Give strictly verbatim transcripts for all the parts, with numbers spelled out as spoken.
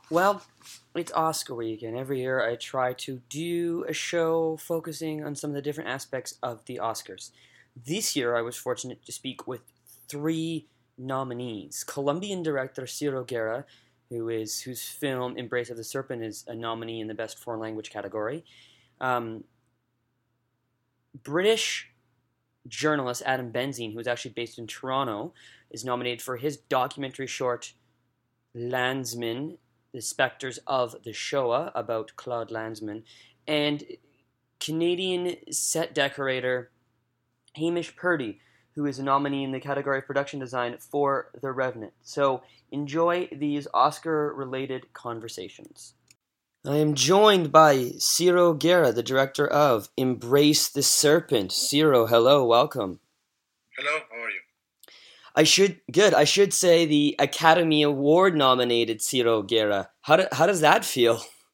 Well, it's Oscar week, and every year I try to do a show focusing on some of the different aspects of the Oscars. This year I was fortunate to speak with three nominees. Colombian director Ciro Guerra, who is whose film Embrace of the Serpent is a nominee in the Best Foreign Language category. Um, British journalist Adam Benzine, who is actually based in Toronto, is nominated for his documentary short Landsman, The Spectres of the Shoah, about Claude Landsman, and Canadian set decorator Hamish Purdy, who is a nominee in the category of production design for The Revenant. So enjoy these Oscar-related conversations. I am joined by Ciro Guerra, the director of Embrace the Serpent. Ciro, hello, welcome. Hello, how are you? I should good. I should say the Academy Award nominated Ciro Guerra. How do, how does that feel?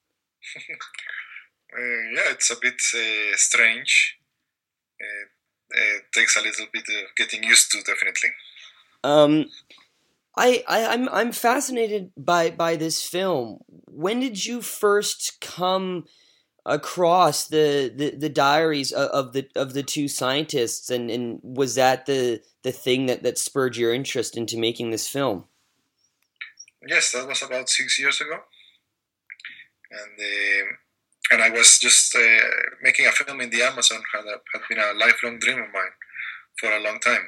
uh, yeah, it's a bit uh, strange. Uh, it takes a little bit of getting used to, definitely. Um, I, I I'm I'm fascinated by by this film. When did you first come across the, the, the diaries of, of the of the two scientists, and, and was that the the thing that, that spurred your interest into making this film? Yes, that was about six years ago, and uh, and I was just uh, making a film in the Amazon. had a, had been a lifelong dream of mine for a long time.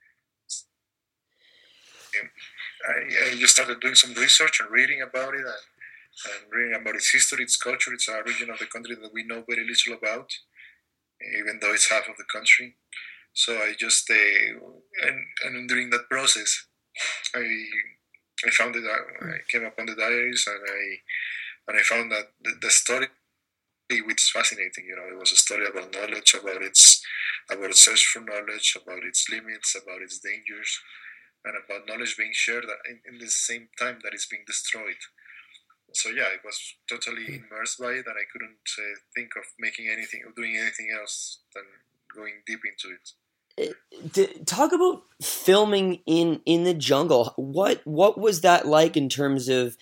I, I just started doing some research and reading about it, and, and reading about its history, its culture. It's a region of the country that we know very little about, even though it's half of the country. So I just uh, and and during that process, I I found it. I came upon the diaries, and I and I found that the, the story, which is fascinating. You know, it was a story about knowledge, about its about its search for knowledge, about its limits, about its dangers, and about knowledge being shared in, in the same time that it's being destroyed. So yeah, I was totally immersed by it, and I couldn't uh, think of making anything, of doing anything else than going deep into it. Talk about filming in in the jungle. What what was that like in terms of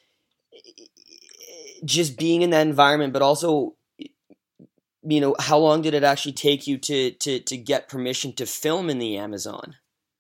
just being in that environment, but also, you know, how long did it actually take you to to, to get permission to film in the Amazon?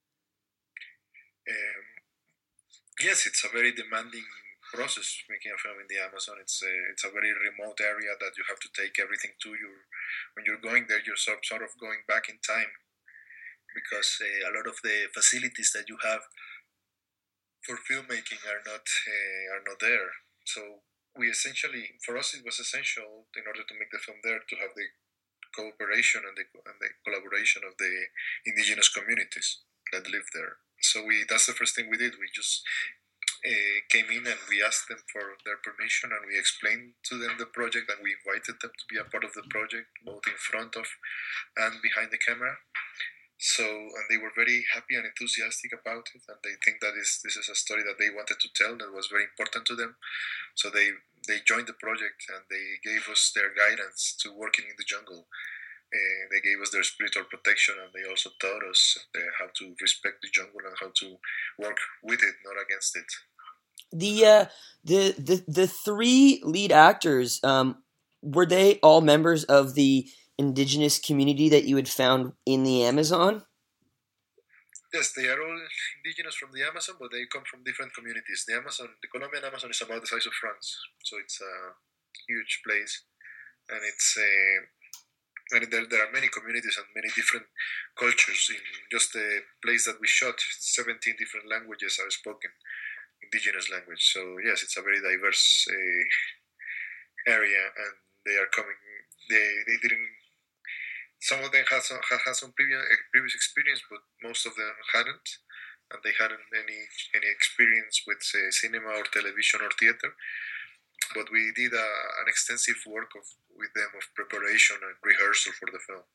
Um, yes, it's a very demanding process making a film in the Amazon. It's a, it's a very remote area that you have to take everything to. You when you're going there, you're sort sort of going back in time, because uh, a lot of the facilities that you have for filmmaking are not uh, are not there. So we essentially, for us, it was essential in order to make the film there to have the cooperation and the, and the collaboration of the indigenous communities that live there. So we that's the first thing we did. We just uh, came in and we asked them for their permission, and we explained to them the project, and we invited them to be a part of the project, both in front of and behind the camera. So, and they were very happy and enthusiastic about it, and they think that is this is a story that they wanted to tell, that was very important to them. So they they joined the project, and they gave us their guidance to working in the jungle. Uh, they gave us their spiritual protection, and they also taught us uh, how to respect the jungle and how to work with it, not against it. The uh, the the the three lead actors, um, were they all members of the indigenous community that you had found in the Amazon? Yes, they are all indigenous from the Amazon, but they come from different communities. The Amazon, the Colombian Amazon, is about the size of France, so it's a huge place, and it's a and there, there are many communities and many different cultures in just the place that we shot. seventeen different languages are spoken, indigenous language. So yes, it's a very diverse uh, area, and they are coming. They they didn't. Some of them had some had, had some previous previous experience, but most of them hadn't, and they hadn't any any experience with uh, cinema or television or theater. But we did a, an extensive work of with them of preparation and rehearsal for the film.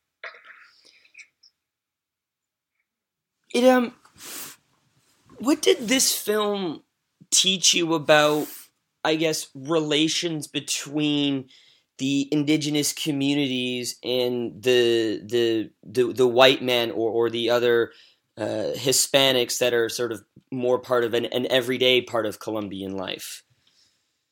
It um, what did this film teach you about, I guess, relations between the indigenous communities and the the the, the white man, or, or the other uh, Hispanics that are sort of more part of an, an everyday part of Colombian life?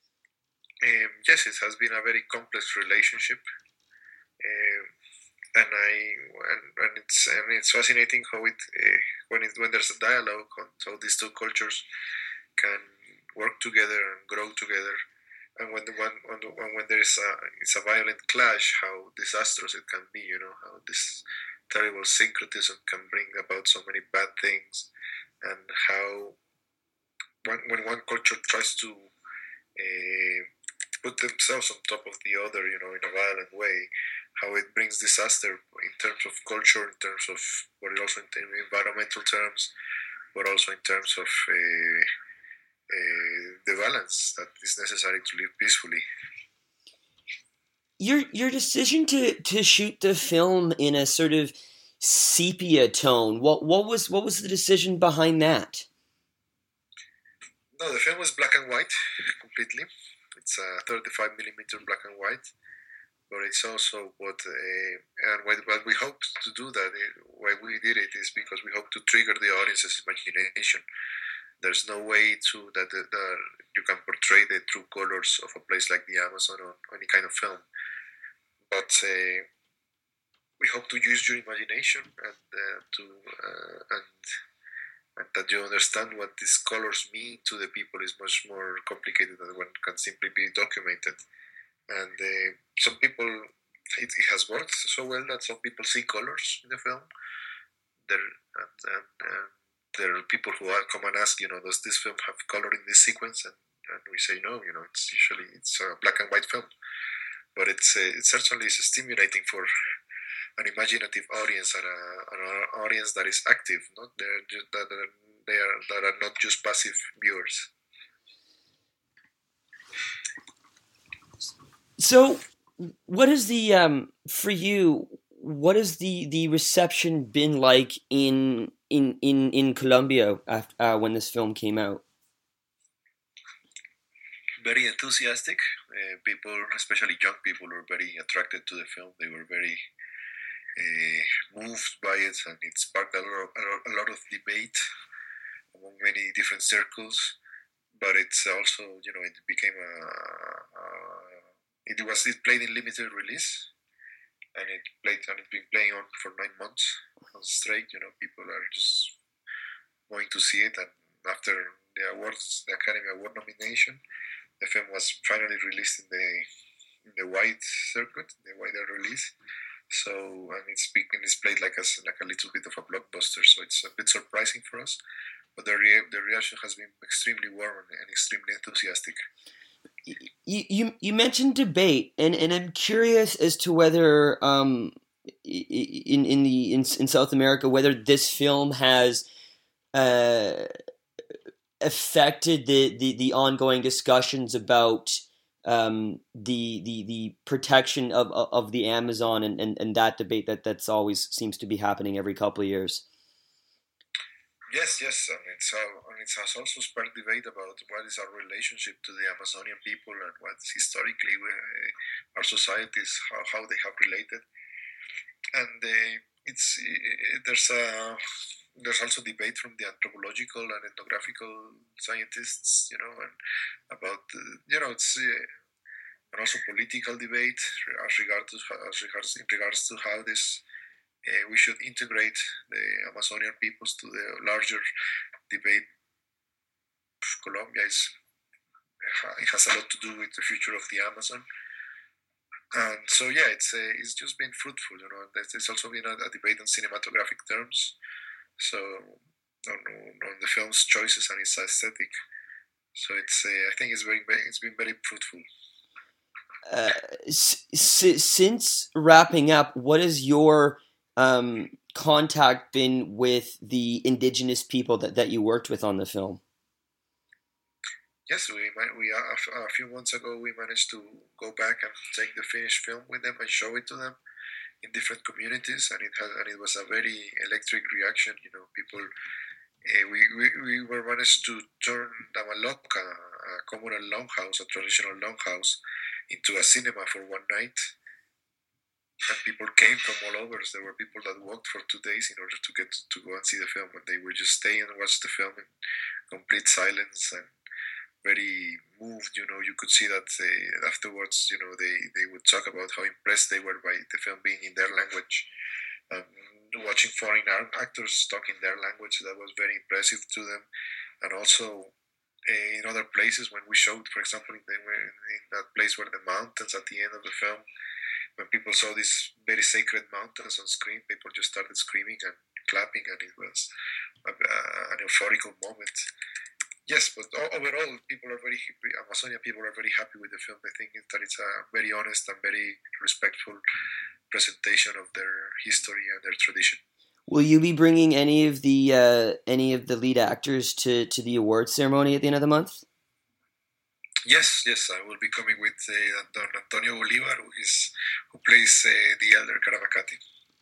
Um, yes, it has been a very complex relationship, um, and I and, and it's and it's fascinating how it uh, when it when there's a dialogue on how these two cultures can work together and grow together, and when the one when, the, when, when there is a it's a violent clash, how disastrous it can be. You know how this terrible syncretism can bring about so many bad things, and how when, when one culture tries to uh, put themselves on top of the other, you know, in a violent way, how it brings disaster in terms of culture, in terms of, but also in environmental terms, but also in terms of uh, uh, the balance that is necessary to live peacefully. Your your decision to, to shoot the film in a sort of sepia tone. What what was what was the decision behind that? No, the film was black and white completely. It's a thirty-five millimeter black and white, but it's also what uh, and what, what we hoped to do that. Uh, why we did it is because we hope to trigger the audience's imagination. There's no way to that, that, that you can portray the true colors of a place like the Amazon on any kind of film, but uh, we hope to use your imagination and uh, to uh, and and that you understand what these colors mean to the people is much more complicated than one can simply be documented. And uh, some people, it, it has worked so well that some people see colors in the film. There and, and, and there are people who are, come and ask, you know, does this film have color in this sequence? And, and we say no, you know, it's usually it's a black and white film, but it's uh, it certainly is stimulating for an imaginative audience and, a, and an audience that is active, not they're just, that are, they are that are not just passive viewers. So, what is the um for you? What has the, the reception been like in in in, in Colombia after, uh, when this film came out? Very enthusiastic. Uh, people, especially young people, were very attracted to the film. They were very uh, moved by it, and it sparked a lot, of, a lot of debate among many different circles. But it's also, you know, it became a, a it was it played in limited release, and it played and it's been playing on for nine months straight. You know, people are just going to see it, and after the awards, the Academy Award nomination, the film was finally released in the in the wide circuit, the wider release. So and it's been displayed like a like a little bit of a blockbuster. So it's a bit surprising for us, but the re- the reaction has been extremely warm and extremely enthusiastic. You you, you mentioned debate, and, and I'm curious as to whether um in in the in, in South America whether this film has uh affected the, the, the ongoing discussions about um, the, the the protection of of the Amazon and, and, and that debate that that's always seems to be happening every couple of years. Yes, yes, and it's uh, and it has also sparked debate about what is our relationship to the Amazonian people and what historically we, uh, our societies how, how they have related, and uh, it's uh, there's a there's also debate from the anthropological and ethnographical scientists, you know, and about uh, you know it's uh, and also political debate as regards to as regards in regards to how this uh, we should integrate the Amazonian peoples to the larger debate. Colombia is it has a lot to do with the future of the Amazon. And so yeah, it's uh, it's just been fruitful, you know. There's also been a, a debate on cinematographic terms, so on, on the film's choices and its aesthetic. So it's uh, I think it's very it's been very fruitful. Uh, s- s- since wrapping up, what has your um, contact been with the indigenous people that, that you worked with on the film? Yes, we we a few months ago we managed to go back and take the finished film with them and show it to them in different communities, and it has and it was a very electric reaction. You know, people uh, we, we we were managed to turn Damaloca, a communal longhouse, a traditional longhouse, into a cinema for one night. And people came from all over. So there were people that walked for two days in order to get to go and see the film, and they would just stay and watch the film in complete silence. And very moved. You know, you could see that uh, afterwards, you know, they, they would talk about how impressed they were by the film being in their language. Um, watching foreign actors talk in their language, that was very impressive to them. And also uh, in other places, when we showed, for example, in, the, in that place where the mountains at the end of the film, when people saw these very sacred mountains on screen, people just started screaming and clapping, and it was a, a, an euphorical moment. Yes, but overall, people are very Amazonia people are very happy with the film. They think that it's a very honest and very respectful presentation of their history and their tradition. Will you be bringing any of the uh, any of the lead actors to, to the awards ceremony at the end of the month? Yes, yes, I will be coming with uh, Don Antonio Bolivar, who is who plays uh, the elder Caravacati.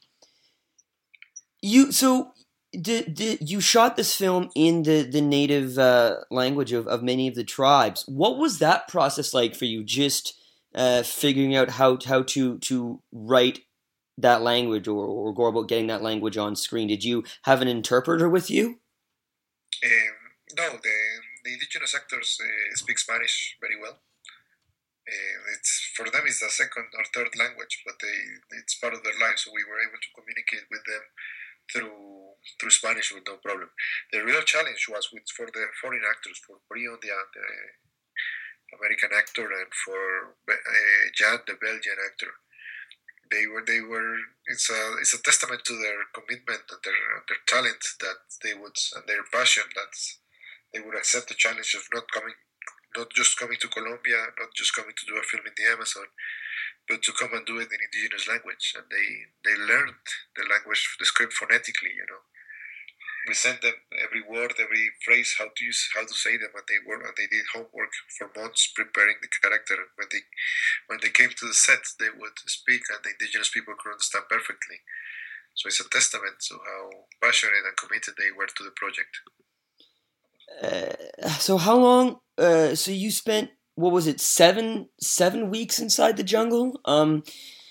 You so. Did, did, you shot this film in the, the native uh, language of, of many of the tribes. What was that process like for you, just uh, figuring out how, how to, to write that language or, or go about getting that language on screen? Did you have an interpreter with you? Um, no, the, the indigenous actors uh, speak Spanish very well. Uh, it's for them it's the second or third language, but they it's part of their life, so we were able to communicate with them through through Spanish with no problem. The real challenge was with for the foreign actors, for Brion, the, the American actor, and for uh, Jan, the Belgian actor. They were they were it's a it's a testament to their commitment and their their talent that they would and their passion that they would accept the challenge of not coming, not just coming to Colombia, not just coming to do a film in the Amazon, but to come and do it in indigenous language. And they, they learned the language, the script phonetically, you know. We sent them every word, every phrase, how to use, how to say them, and they were, and they did homework for months preparing the character. And when they, when they came to the set, they would speak, and the indigenous people could understand perfectly. So it's a testament to how passionate and committed they were to the project. Uh, so how long? Uh, so you spent, what was it, seven seven weeks inside the jungle? Um,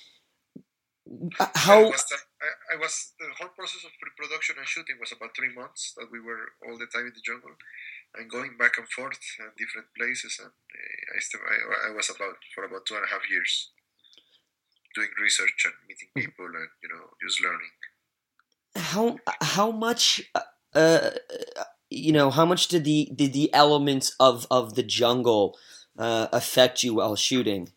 how? I was, I, I was the whole process of pre-production and shooting was about three months that we were all the time in the jungle, and going back and forth in different places. And uh, I, still, I I was about for about two and a half years doing research and meeting people and you know just learning. How how much? Uh, you know, how much did the did the elements of of the jungle uh, affect you while shooting?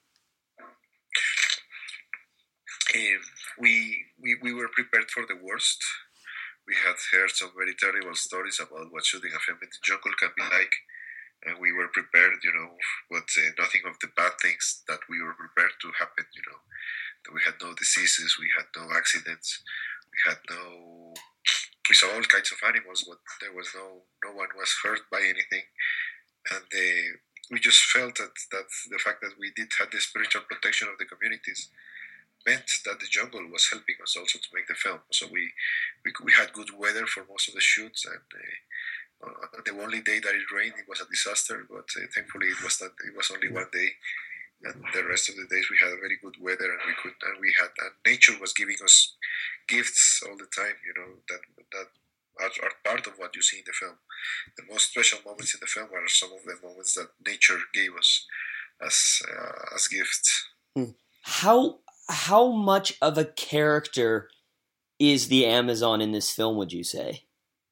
Um, we, we we were prepared for the worst. We had heard some very terrible stories about what shooting a film in the jungle can be like, and we were prepared, you know, but uh, nothing of the bad things that we were prepared to happen. You know, that we had no diseases, we had no accidents, we had no. We saw all kinds of animals, but there was no no one was hurt by anything, and uh, we just felt that that the fact that we did have the spiritual protection of the communities meant that the jungle was helping us also to make the film. So we we, we had good weather for most of the shoots, and uh, uh, the only day that it rained, it was a disaster. But uh, thankfully, it was not. It was only one day, and the rest of the days we had very good weather, and we could and we had and nature was giving us gifts all the time. You know that that are, are part of what you see in the film. The most special moments in the film are some of the moments that nature gave us as uh, as gifts. How how much of a character is the Amazon in this film, would you say?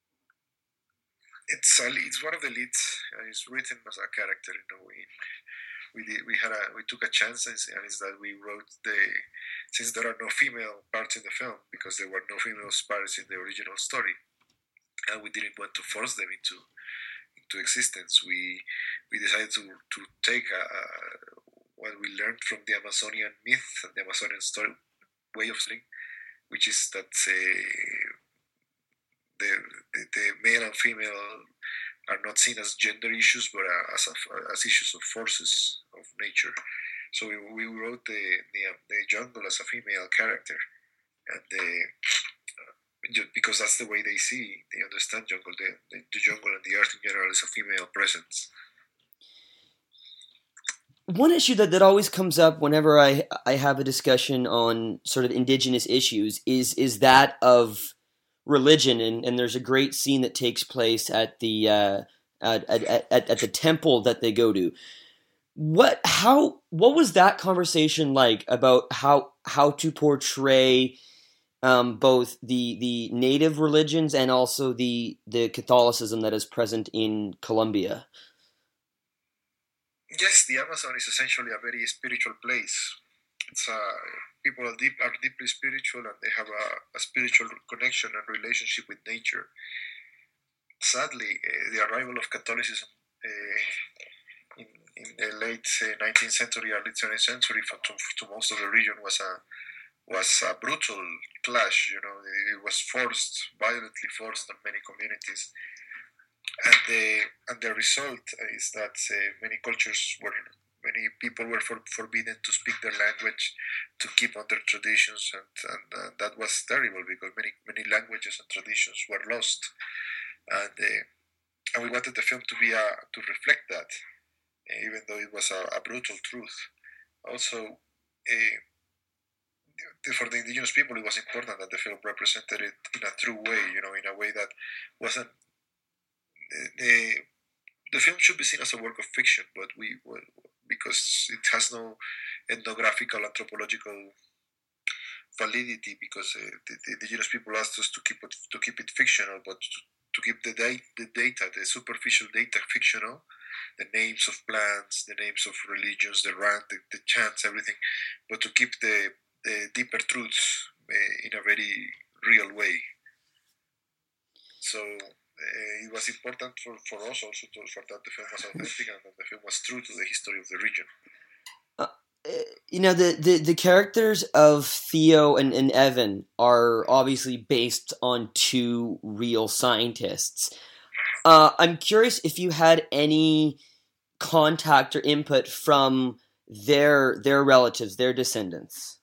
It's a, it's one of the leads. Uh, it's written as a character in a way. We did, we had a we took a chance, and it's that we wrote the since there are no female parts in the film because there were no female parts in the original story, and we didn't want to force them into into existence. We we decided to to take a, a, what we learned from the Amazonian myth and the Amazonian story way of saying, which is that uh, the, the the male and female are not seen as gender issues, but uh, as a, as issues of forces of nature. So we, we wrote the, the the jungle as a female character, and the, uh, because that's the way they see, they understand jungle. The, the, the jungle and the earth in general is a female presence. One issue that, that always comes up whenever I I have a discussion on sort of indigenous issues is is that of religion, and, and there's a great scene that takes place at the uh, at, at, at, at the temple that they go to. What how what was that conversation like about how how to portray um, both the the native religions and also the the Catholicism that is present in Colombia? Yes, the Amazon is essentially a very spiritual place. It's uh, people are deep are deeply spiritual, and they have a, a spiritual connection and relationship with nature. Sadly, uh, the arrival of Catholicism uh, in, in the late uh, nineteenth century, early twentieth century, for, to, to most of the region was a was a brutal clash. You know, it was forced, violently forced on many communities, and the and the result is that uh, many cultures were. Many people were for, forbidden to speak their language, to keep on their traditions, and, and uh, that was terrible because many many languages and traditions were lost, and uh, and we wanted the film to be a, to reflect that, even though it was a, a brutal truth. Also, uh, for the indigenous people, it was important that the film represented it in a true way, you know, in a way that wasn't. Uh, the the film should be seen as a work of fiction, but we because it has no ethnographical, anthropological validity, because uh, the, the indigenous people asked us to keep it to keep it fictional, but to, to keep the, da- the data, the superficial data, fictional, the names of plants, the names of religions, the rank, the, the chants, everything, but to keep the, the deeper truths uh, in a very real way. So. Uh, it was important for, for us also to, for that the film was authentic and that the film was true to the history of the region. Uh, you know, the, the, the characters of Theo and, and Evan are obviously based on two real scientists. Uh, I'm curious if you had any contact or input from their their relatives, their descendants.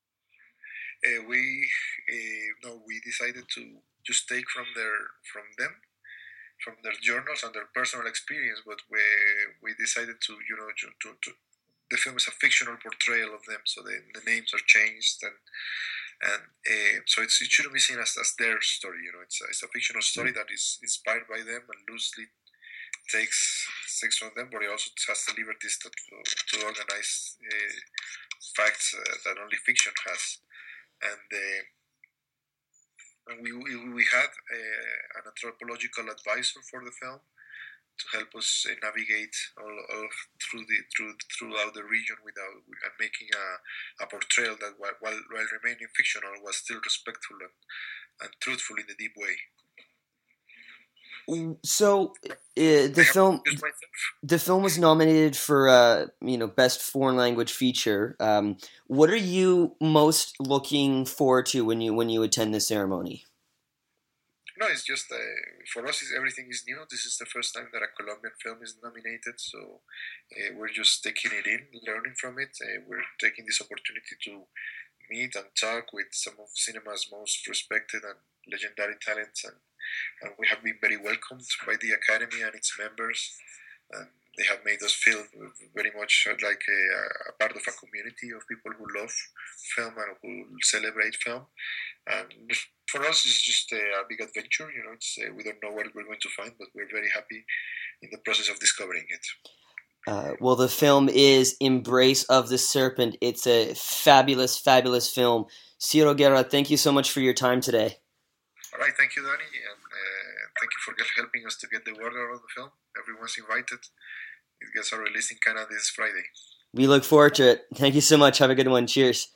Uh, we uh, no, we decided to just take from their from them. from their journals and their personal experience, but we we decided to you know to, to, to the film is a fictional portrayal of them, so the, the names are changed and and uh, so it's, it shouldn't be seen as, as their story. You know, it's a, it's a fictional story that is inspired by them and loosely takes takes from them, but it also has the liberties to to organize uh, facts uh, that only fiction has, and. Uh, And we, we, we had uh, an anthropological advisor for the film to help us uh, navigate all, all through the through throughout the region without and making a, a portrayal that while, while while remaining fictional was still respectful and, and truthful in a deep way. So uh, the film the film was nominated for uh, you know best foreign language feature. Um, what are you most looking forward to when you when you attend the ceremony? No, it's just uh, for us. Is everything is new. This is the first time that a Colombian film is nominated, so uh, we're just taking it in, learning from it. Uh, we're taking this opportunity to meet and talk with some of cinema's most respected and legendary talents, and, and we have been very welcomed by the Academy and its members. And they have made us feel very much like a, a part of a community of people who love film and who celebrate film. And for us, it's just a, a big adventure. You know, it's uh, we don't know what we're going to find, but we're very happy in the process of discovering it. Uh, well, the film is Embrace of the Serpent. It's a fabulous, fabulous film. Ciro Guerra, thank you so much for your time today. All right, thank you, Danny, and uh, thank you for helping us to get the word out of the film. Everyone's invited. It gets a release in Canada this Friday. We look forward to it. Thank you so much. Have a good one. Cheers.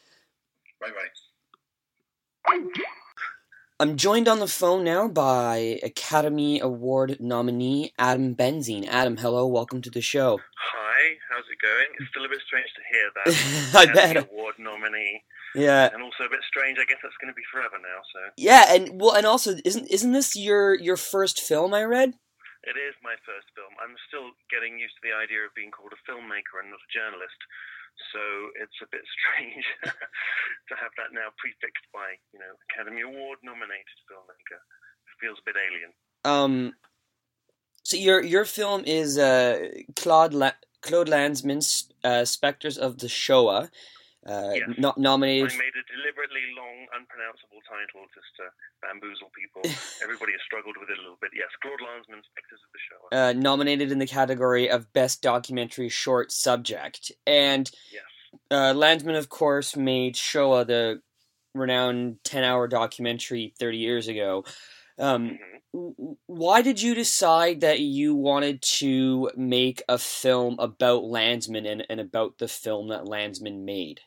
Bye-bye. I'm joined on the phone now by Academy Award nominee Adam Benzine. Adam, hello. Welcome to the show. Hi, how's it going? It's still a bit strange to hear that. I bet. Award nominee. Yeah. And also a bit strange. I guess that's going to be forever now. So. Yeah, and well, and also, isn't isn't this your your first film? I read. It is my first film. I'm still getting used to the idea of being called a filmmaker and not a journalist. So it's a bit strange to have that now prefixed by, you know, Academy Award nominated filmmaker. It feels a bit alien. Um. So your your film is uh Claude La- Claude Lanzmann's uh, Spectres of the Shoah. uh, yes. no- nominated. I made a deliberately long, unpronounceable title just to bamboozle people. Everybody has struggled with it a little bit. Yes, Claude Lanzmann, Spectres of the Shoah. Uh, nominated in the category of Best Documentary Short Subject. And yes. uh, Lanzmann, of course, made Shoah, the renowned ten-hour documentary thirty years ago. Um, mm-hmm. Why did you decide that you wanted to make a film about Lanzmann and, and about the film that Lanzmann made?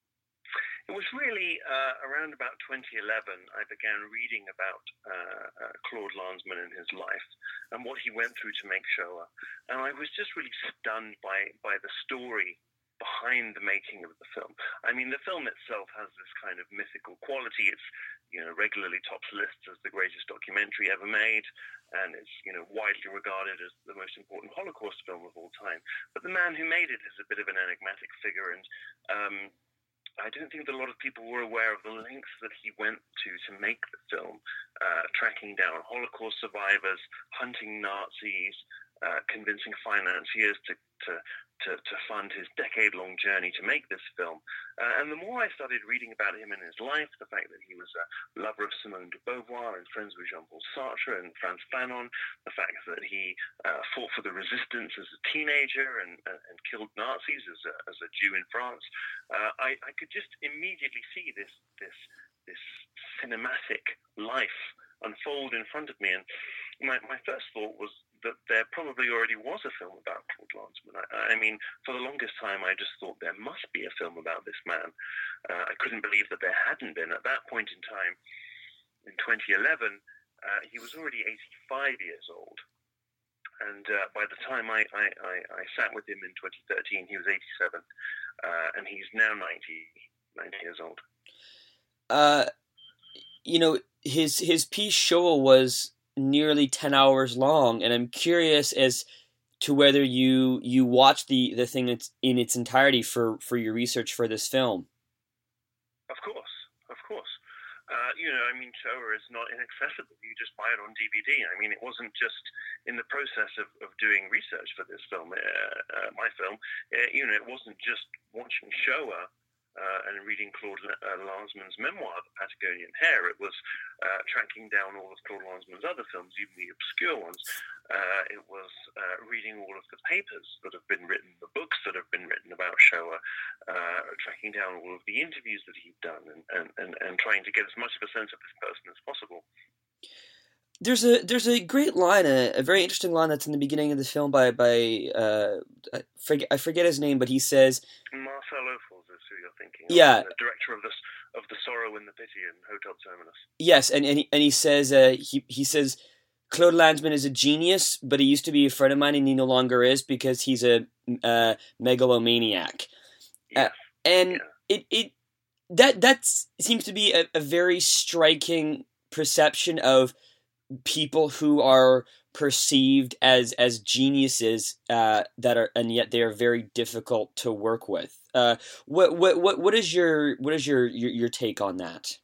It was really uh, around about twenty eleven I began reading about uh, uh, Claude Lanzmann and his life and what he went through to make Shoah. And I was just really stunned by, by the story behind the making of the film. I mean, the film itself has this kind of mythical quality. It's, you know, regularly tops lists as the greatest documentary ever made, and it's, you know, widely regarded as the most important Holocaust film of all time. But the man who made it is a bit of an enigmatic figure, and um, I don't think that a lot of people were aware of the lengths that he went to to make the film, uh, tracking down Holocaust survivors, hunting Nazis, uh, convincing financiers to, to to to fund his decade-long journey to make this film. Uh, and the more I started reading about him and his life, the fact that he was a lover of Simone de Beauvoir and friends with Jean-Paul Sartre and Frantz Fanon, the fact that he uh, fought for the resistance as a teenager and, uh, and killed Nazis as a, as a Jew in France, uh, I, I could just immediately see this this this cinematic life unfold in front of me. And my, my first thought was that there probably already was a film about Claude Lanzmann. I, I mean, for the longest time, I just thought there must be a film about this man. Uh, I couldn't believe that there hadn't been. At that point in time, in twenty eleven, uh, he was already eighty-five years old. And uh, by the time I, I, I, I sat with him in twenty thirteen, he was eighty-seven. Uh, and he's now ninety, ninety years old. Uh, you know, his, his piece Shoah was nearly ten hours long, and I'm curious as to whether you you watched the, the thing in its entirety for, for your research for this film. Of course, of course. Uh, you know, I mean, Shoah is not inaccessible. You just buy it on D V D. I mean, it wasn't just in the process of, of doing research for this film, uh, uh, my film, uh, you know, it wasn't just watching Shoah Uh, and reading Claude uh, Lanzmann's memoir, The Patagonian Hare. It was uh, tracking down all of Claude Lanzmann's other films, even the obscure ones. Uh, it was uh, reading all of the papers that have been written, the books that have been written about Shoah, uh, tracking down all of the interviews that he'd done, and, and, and, and trying to get as much of a sense of this person as possible. There's a there's a great line, a, a very interesting line that's in the beginning of the film by by uh, I forget I forget his name, but he says Marcel Ophuls is who you're thinking of, yeah, the director of the of the Sorrow and the Pity in Hotel Terminus. Yes, and and he, and he says uh, he he says Claude Lanzmann is a genius, but he used to be a friend of mine, and he no longer is because he's a uh, megalomaniac. Yes. Uh, and yeah. it it that that seems to be a, a very striking perception of people who are perceived as as geniuses uh, that are, and yet they are very difficult to work with. Uh, what what what what is your what is your your, your take on that?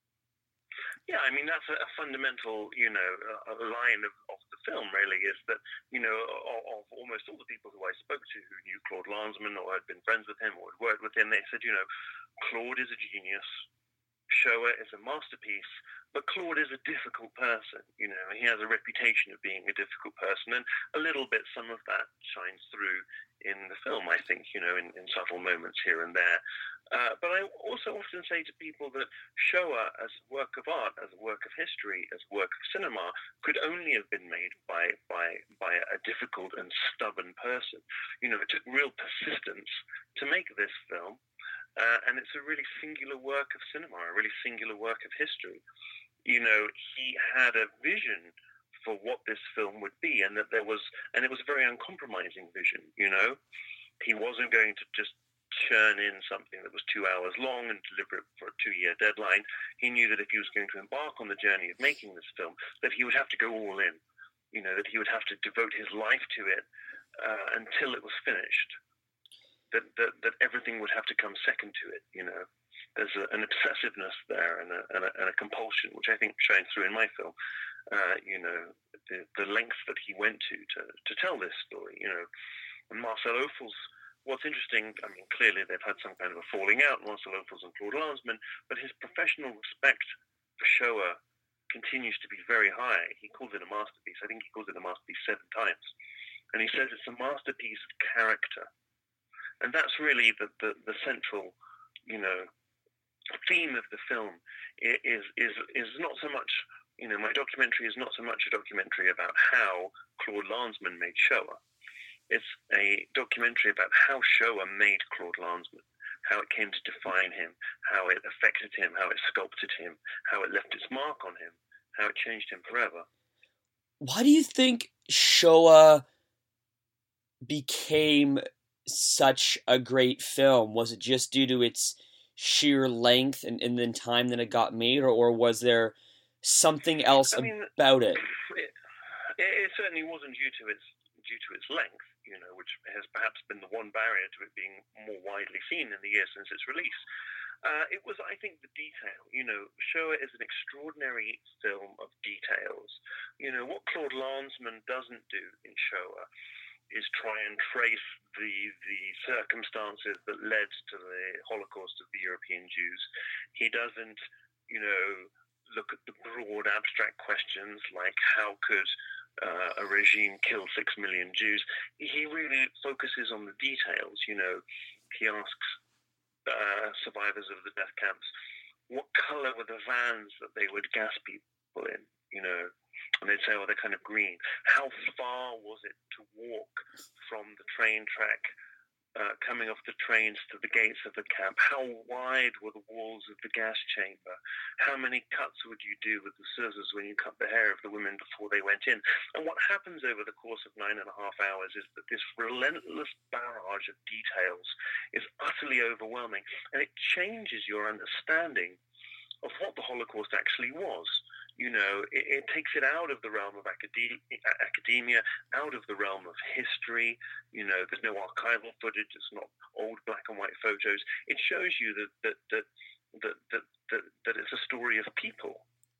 Yeah, I mean that's a, a fundamental, you know, a, a line of, of the film really is that, you know, of, of almost all the people who I spoke to who knew Claude Lanzmann or had been friends with him or had worked with him, they said, you know, Claude is a genius. Shoah is a masterpiece, but Claude is a difficult person. You know, he has a reputation of being a difficult person, and a little bit some of that shines through in the film, I think, you know, in, in subtle moments here and there. Uh, but I also often say to people that Shoah, as a work of art, as a work of history, as a work of cinema, could only have been made by by by a difficult and stubborn person. You know, it took real persistence to make this film. Uh, and it's a really singular work of cinema, a really singular work of history. You know, he had a vision for what this film would be, and that there was, and it was a very uncompromising vision. You know, he wasn't going to just churn in something that was two hours long and deliver it for a two-year deadline. He knew that if he was going to embark on the journey of making this film, that he would have to go all in. You know, that he would have to devote his life to it uh, until it was finished. That, that that everything would have to come second to it, you know. There's a, an obsessiveness there and a, and a and a compulsion, which I think shines through in my film. Uh, you know, the the lengths that he went to to to tell this story. You know, and Marcel Ophuls what's interesting, I mean, clearly they've had some kind of a falling out, Marcel Ophuls and Claude Lanzmann, but his professional respect for Shoah continues to be very high. He calls it a masterpiece. I think he calls it a masterpiece seven times. And he says it's a masterpiece of character. And that's really the, the, the central, you know, theme of the film is, is, is not so much, you know, my documentary is not so much a documentary about how Claude Lanzmann made Shoah. It's a documentary about how Shoah made Claude Lanzmann, how it came to define him, how it affected him, how it sculpted him, how it left its mark on him, how it changed him forever. Why do you think Shoah became such a great film? Was it just due to its sheer length and, and the time that it got made, or, or was there something else I mean, about it? it? It certainly wasn't due to its due to its length, you know, which has perhaps been the one barrier to it being more widely seen in the years since its release. Uh, it was, I think, the detail. You know, Shoah is an extraordinary film of details. You know, what Claude Lanzmann doesn't do in Shoah is try and trace the the circumstances that led to the Holocaust of the European Jews. He doesn't, you know, look at the broad abstract questions like how could uh, a regime kill six million Jews. He really focuses on the details. You know, he asks uh, survivors of the death camps, what color were the vans that they would gas people in, you know? And they'd say, oh, they're kind of green. How far was it to walk from the train track uh, coming off the trains to the gates of the camp? How wide were the walls of the gas chamber? How many cuts would you do with the scissors when you cut the hair of the women before they went in? And what happens over the course of nine and a half hours is that this relentless barrage of details is utterly overwhelming, and it changes your understanding of what the Holocaust actually was. You know, it, it takes it out of the realm of academia, academia, out of the realm of history. You know, there's no archival footage. It's not old black and white photos. It shows you that that that that that, that, that it's a story of people.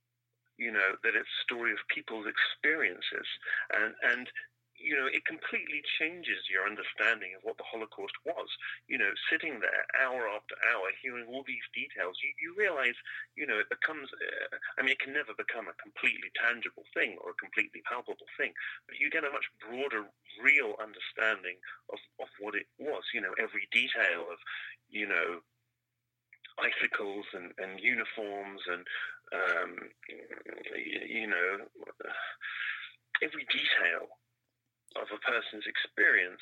You know, that it's a story of people's experiences, and and. You know, it completely changes your understanding of what the Holocaust was. You know, sitting there hour after hour, hearing all these details, you, you realize, you know, it becomes, uh, I mean, it can never become a completely tangible thing or a completely palpable thing, but you get a much broader, real understanding of, of what it was. You know, every detail of, you know, icicles and, and uniforms and, um, you, you know, every detail of a person's experience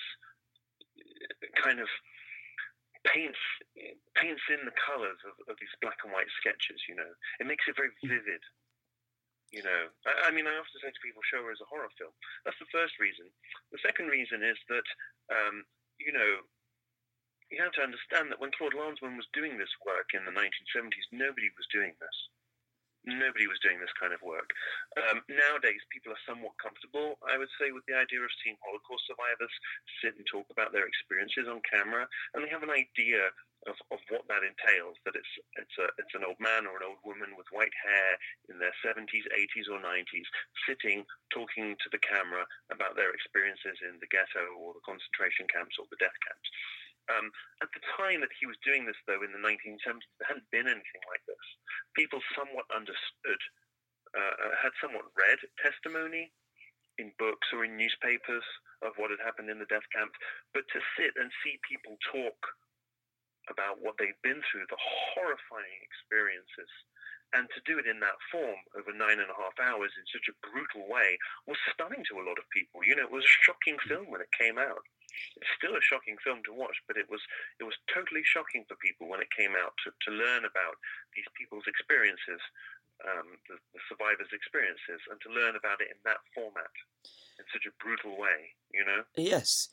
kind of paints paints in the colors of, of these black and white sketches. You know, it makes it very vivid. You know, I, I mean, I often say to people, Shoah is a horror film. That's the first reason. The second reason is that, um, you know, you have to understand that when Claude Lanzmann was doing this work in the nineteen seventies, nobody was doing this. Nobody was doing this kind of work. Um, nowadays, people are somewhat comfortable, I would say, with the idea of seeing Holocaust survivors sit and talk about their experiences on camera, and they have an idea of, of what that entails, that it's it's a it's an old man or an old woman with white hair in their seventies, eighties, or nineties, sitting, talking to the camera about their experiences in the ghetto or the concentration camps or the death camps. Um, at the time that he was doing this, though, in the nineteen seventies, there hadn't been anything like this. People somewhat understood, uh, had somewhat read testimony in books or in newspapers of what had happened in the death camps, but to sit and see people talk about what they'd been through, the horrifying experiences, and to do it in that form over nine and a half hours in such a brutal way was stunning to a lot of people. You know, it was a shocking film when it came out. It's still a shocking film to watch, but it was it was totally shocking for people when it came out to, to learn about these people's experiences, um, the, the survivors' experiences, and to learn about it in that format, in such a brutal way, you know? Yes.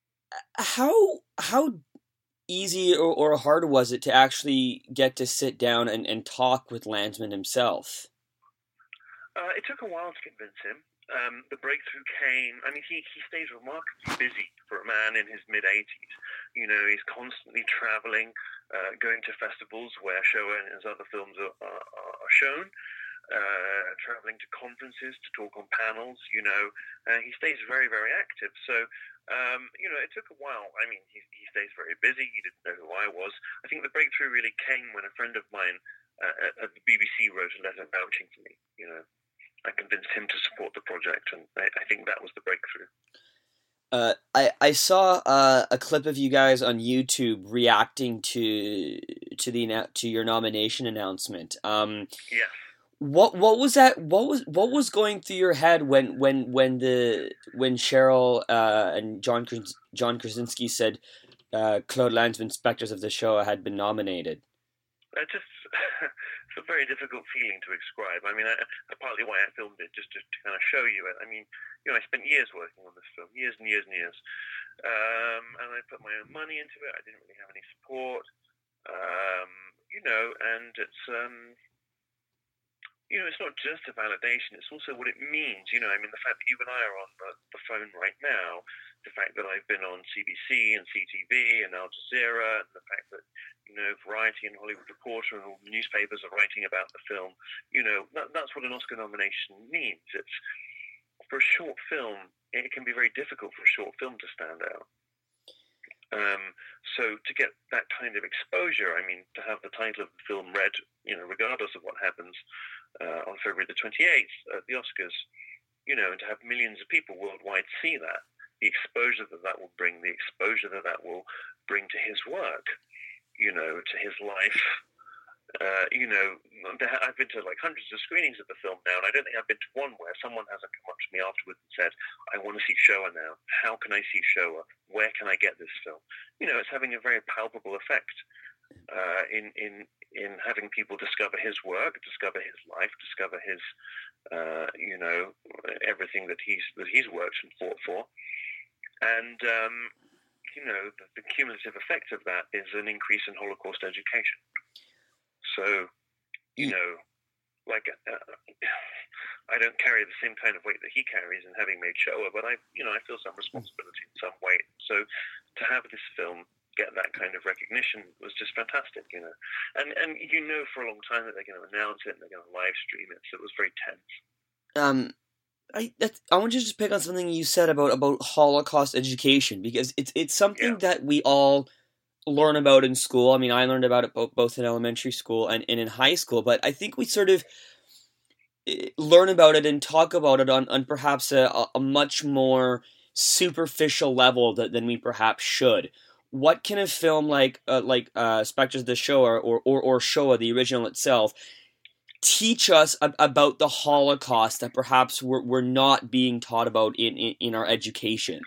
How how easy or, or hard was it to actually get to sit down and, and talk with Lanzmann himself? Uh, it took a while to convince him. Um, the breakthrough came, I mean, he, he stays remarkably busy for a man in his mid-eighties. You know, he's constantly traveling, uh, going to festivals where Shoah and his other films are, are, are shown, uh, traveling to conferences to talk on panels, you know. Uh, he stays very, very active. So Um, you know, it took a while. I mean, he, he stays very busy. He didn't know who I was. I think the breakthrough really came when a friend of mine uh, at, at the B B C wrote a letter vouching for me. You know, I convinced him to support the project, and I, I think that was the breakthrough. Uh, I I saw uh, a clip of you guys on YouTube reacting to to the to your nomination announcement. Um, Yes. What what was that? What was what was going through your head when when when the when Cheryl uh, and John Kras- John Krasinski said uh, Claude Lanzmann, Spectres of the Shoah, had been nominated? Uh, just it's a very difficult feeling to describe. I mean, I, I, partly why I filmed it, just to, to kind of show you it. I mean, you know, I spent years working on this film, years and years and years, um, and I put my own money into it. I didn't really have any support, um, you know, and it's. Um, You know, it's not just a validation, it's also what it means. You know, I mean, the fact that you and I are on the, the phone right now, the fact that I've been on C B C and C T V and Al Jazeera, and the fact that, you know, Variety and Hollywood Reporter and all the newspapers are writing about the film, you know, that, that's what an Oscar nomination means. It's, for a short film, it can be very difficult for a short film to stand out. Um, so to get that kind of exposure, I mean, to have the title of the film read, you know, regardless of what happens uh, on February the twenty-eighth at the Oscars, you know, and to have millions of people worldwide see that, the exposure that that will bring, the exposure that that will bring to his work, you know, to his life. Uh, you know, I've been to like hundreds of screenings of the film now, and I don't think I've been to one where someone hasn't come up to me afterwards and said, I want to see Shoah now. How can I see Shoah? Where can I get this film? You know, it's having a very palpable effect uh, in, in, in having people discover his work, discover his life, discover his, uh, you know, everything that he's, that he's worked and fought for. And, um, you know, the, the cumulative effect of that is an increase in Holocaust education. So, you know, like, uh, I don't carry the same kind of weight that he carries in having made Shoah, but I, you know, I feel some responsibility in some way. So to have this film get that kind of recognition was just fantastic, you know. And, and you know for a long time that they're going to announce it and they're going to live stream it, so it was very tense. Um, I that, I want you to just pick on something you said about, about Holocaust education, because it's it's something Yeah. that we all learn about in school. I mean, I learned about it both, both in elementary school and, and in high school, but I think we sort of learn about it and talk about it on, on perhaps a, a much more superficial level that, than we perhaps should. What can a film like uh, like uh, Spectres of the Shoah or, or, or Shoah, the original itself, teach us ab- about the Holocaust that perhaps we're, we're not being taught about in, in, in our education?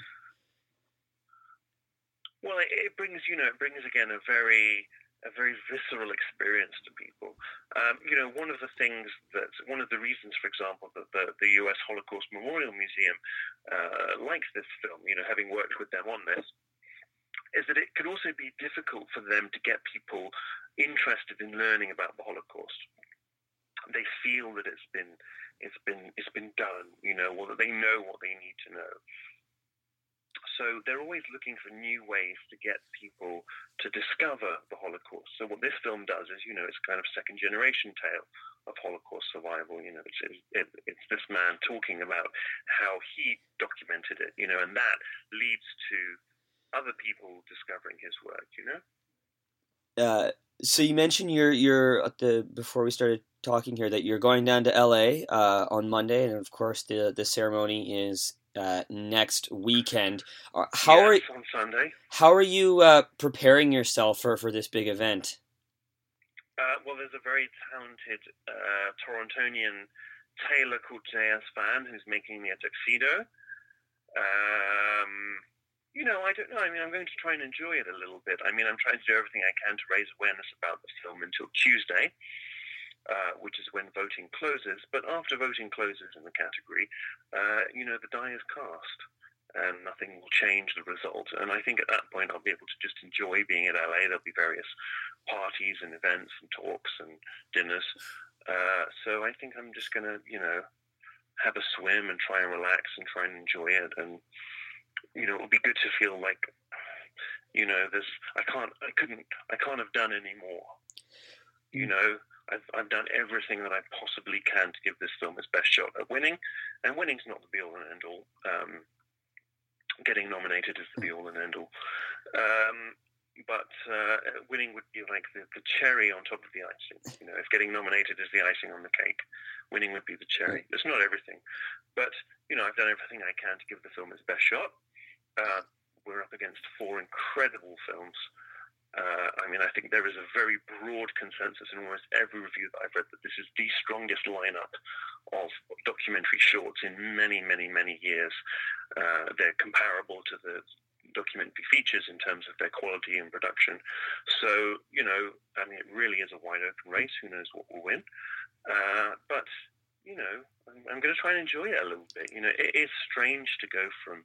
Well, it, it brings, you know, it brings again a very, a very visceral experience to people. Um, you know, one of the things that, one of the reasons, for example, that the, the U S Holocaust Memorial Museum uh, likes this film, you know, having worked with them on this, is that it could also be difficult for them to get people interested in learning about the Holocaust. They feel that it's been, it's been, it's been done, you know, or that they know what they need to know. So they're always looking for new ways to get people to discover the Holocaust. So what this film does is, you know, it's kind of second generation tale of Holocaust survival. You know, it's, it, it's this man talking about how he documented it, you know, and that leads to other people discovering his work, you know? Uh, so you mentioned you're, you're at the, before we started talking here, that you're going down to L A uh, on Monday, and of course the, the ceremony is Uh, next weekend. Uh, how yes, are on Sunday. How are you uh, preparing yourself for, for this big event? Uh, well, there's a very talented uh, Torontonian tailor called J S Fan who's making me a tuxedo. Um, you know, I don't know. I mean, I'm going to try and enjoy it a little bit. I mean, I'm trying to do everything I can to raise awareness about the film until Tuesday. Uh, which is when voting closes. But after voting closes in the category, uh, you know, the die is cast and nothing will change the result. And I think at that point I'll be able to just enjoy being at L A. There'll be various parties and events and talks and dinners. Uh, so I think I'm just going to, you know, have a swim and try and relax and try and enjoy it. And, you know, it'll be good to feel like, you know, there's, I can't, I couldn't, I can't have done any more, you know. I've, I've done everything that I possibly can to give this film its best shot at winning, and winning's not the be-all and end-all. Um, getting nominated is the be-all and end-all. Um, but uh, winning would be like the, the cherry on top of the icing. You know, if getting nominated is the icing on the cake, winning would be the cherry. It's not everything, but you know, I've done everything I can to give the film its best shot. Uh, we're up against four incredible films. Uh, I mean, I think there is a very broad consensus in almost every review that I've read that this is the strongest lineup of documentary shorts in many, many, many years. Uh, they're comparable to the documentary features in terms of their quality and production. So, you know, I mean, it really is a wide open race. Who knows what will win? Uh, but, you know, I'm, I'm going to try and enjoy it a little bit. You know, it is strange to go from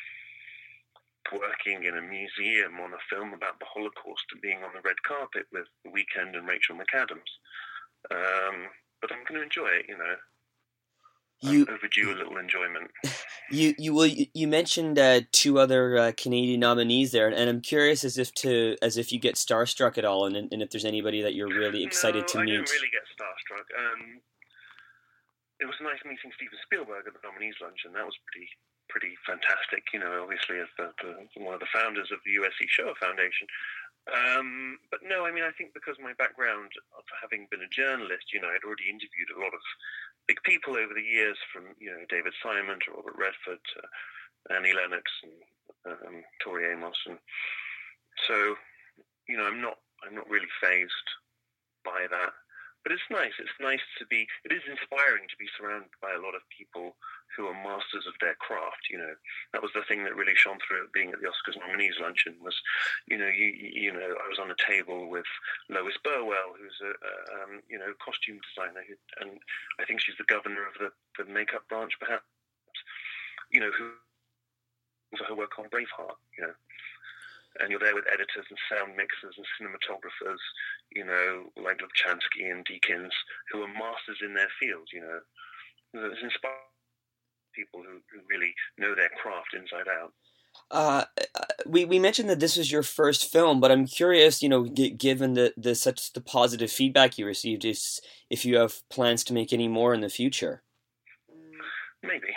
working in a museum on a film about the Holocaust to being on the red carpet with The Weeknd and Rachel McAdams. Um, but I'm going to enjoy it, you know. You I'm overdue a little enjoyment. You you well you, you mentioned uh, two other uh, Canadian nominees there, and I'm curious as if to as if you get starstruck at all, and and if there's anybody that you're really excited no, to meet. I don't really get starstruck. Um, it was nice meeting Steven Spielberg at the nominees luncheon. That was pretty. pretty fantastic, you know, obviously as the, the, one of the founders of the U S C Shoah Foundation. Um, but no, I mean, I think because my background of having been a journalist, you know, I'd already interviewed a lot of big people over the years, from, you know, David Simon to Robert Redford to Annie Lennox and um, Tori Amos. And so, you know, I'm not, I'm not really fazed by that. But it's nice. It's nice to be, it is inspiring to be surrounded by a lot of people who are masters of their craft, you know. That was the thing that really shone through being at the Oscars nominees luncheon was, you know, you you know, I was on a table with Lois Burwell, who's a, a um, you know, costume designer, who, and I think she's the governor of the, the makeup branch, perhaps, you know, who, for her work on Braveheart, you know. And you're there with editors and sound mixers and cinematographers, you know, like Lubchansky and Deakins, who are masters in their field, you know. It's inspiring people who, who really know their craft inside out. Uh, we we mentioned that this was your first film, but I'm curious, you know, g- given the, the such the positive feedback you received, if if you have plans to make any more in the future. Maybe.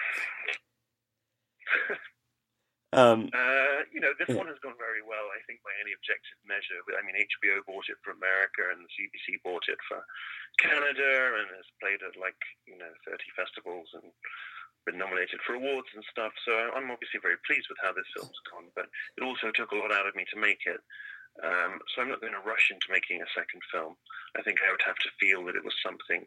Um, uh, you know, this yeah. one has gone very well, I think, by any objective measure. I mean, H B O bought it for America, and the C B C bought it for Canada, and has played at, like, you know, thirty festivals and been nominated for awards and stuff. So I'm obviously very pleased with how this film's gone, but it also took a lot out of me to make it. Um, so I'm not going to rush into making a second film. I think I would have to feel that it was something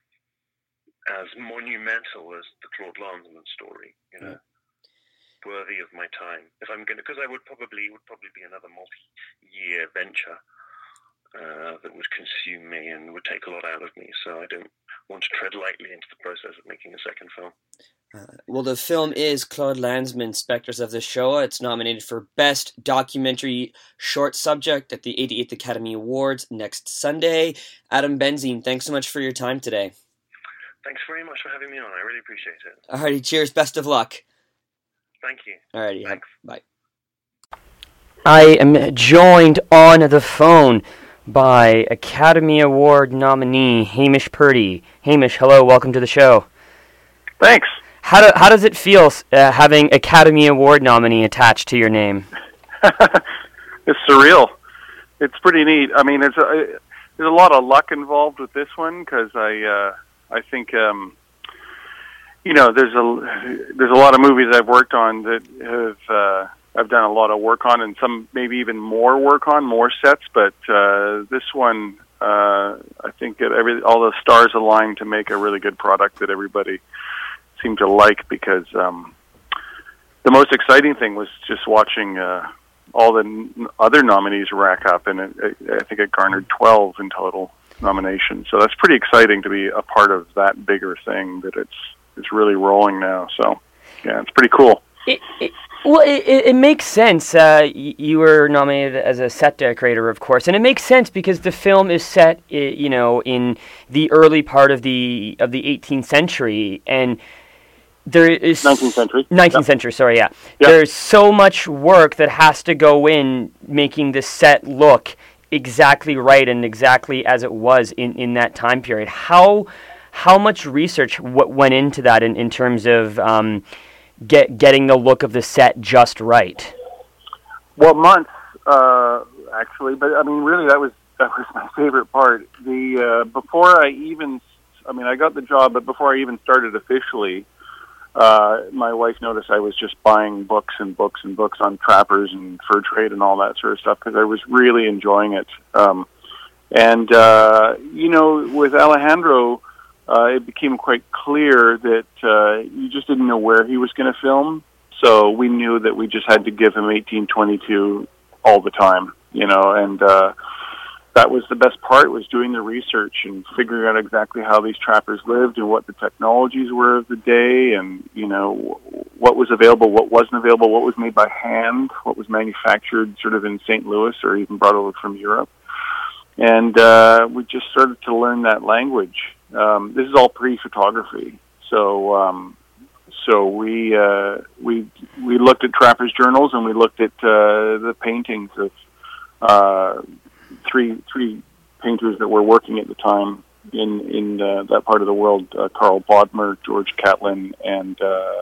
as monumental as the Claude Lanzmann story, you know. Yeah. Worthy of my time, if I'm going to, because I would probably would probably be another multi-year venture uh, that would consume me and would take a lot out of me. So I don't want to tread lightly into the process of making a second film. Uh, well, the film is Claude Lanzmann, Spectres of the Shoah. It's nominated for Best Documentary Short Subject at the eighty-eighth Academy Awards next Sunday. Adam Benzien, thanks so much for your time today. Thanks very much for having me on. I really appreciate it. Alrighty, cheers. Best of luck. Thank you. Alrighty, thanks. Bye. I am joined on the phone by Academy Award nominee Hamish Purdy. Hamish, hello, welcome to the show. Thanks. How do, how does it feel uh, having Academy Award nominee attached to your name? It's surreal. It's pretty neat. I mean, it's a, there's a lot of luck involved with this one because I uh, I think. Um, You know, there's a there's a lot of movies I've worked on that have uh, I've done a lot of work on, and some maybe even more work on, more sets. But uh, this one, uh, I think it, every all the stars aligned to make a really good product that everybody seemed to like. Because um, the most exciting thing was just watching uh, all the n- other nominees rack up, and it, it, I think it garnered twelve in total nominations. So that's pretty exciting to be a part of that bigger thing. That it's It's really rolling now, so yeah, it's pretty cool. It, it, well, it, it makes sense. Uh, you were nominated as a set decorator, of course, and it makes sense because the film is set, you know, in the early part of the of the eighteenth century, and there is nineteenth century. nineteenth yeah. century, sorry, yeah. yeah. There's so much work that has to go in making the set look exactly right and exactly as it was in, in that time period. How How much research w- went into that in, in terms of, um, get getting the look of the set just right? Well, months uh, actually, but I mean, really, that was that was my favorite part. The uh, before I even, I mean, I got the job, but before I even started officially, uh, my wife noticed I was just buying books and books and books on trappers and fur trade and all that sort of stuff because I was really enjoying it. Um, and uh, you know, with Alejandro, uh, it became quite clear that uh, you just didn't know where he was going to film. So we knew that we just had to give him eighteen twenty-two all the time, you know, and uh, that was the best part, was doing the research and figuring out exactly how these trappers lived and what the technologies were of the day and, you know, what was available, what wasn't available, what was made by hand, what was manufactured sort of in Saint Louis or even brought over from Europe. And uh, we just started to learn that language. Um, this is all pre-photography. So... Um, So we uh, we we looked at trappers' journals and we looked at uh, the paintings of uh, three three painters that were working at the time in in uh, that part of the world: uh, Carl Bodmer, George Catlin, and uh,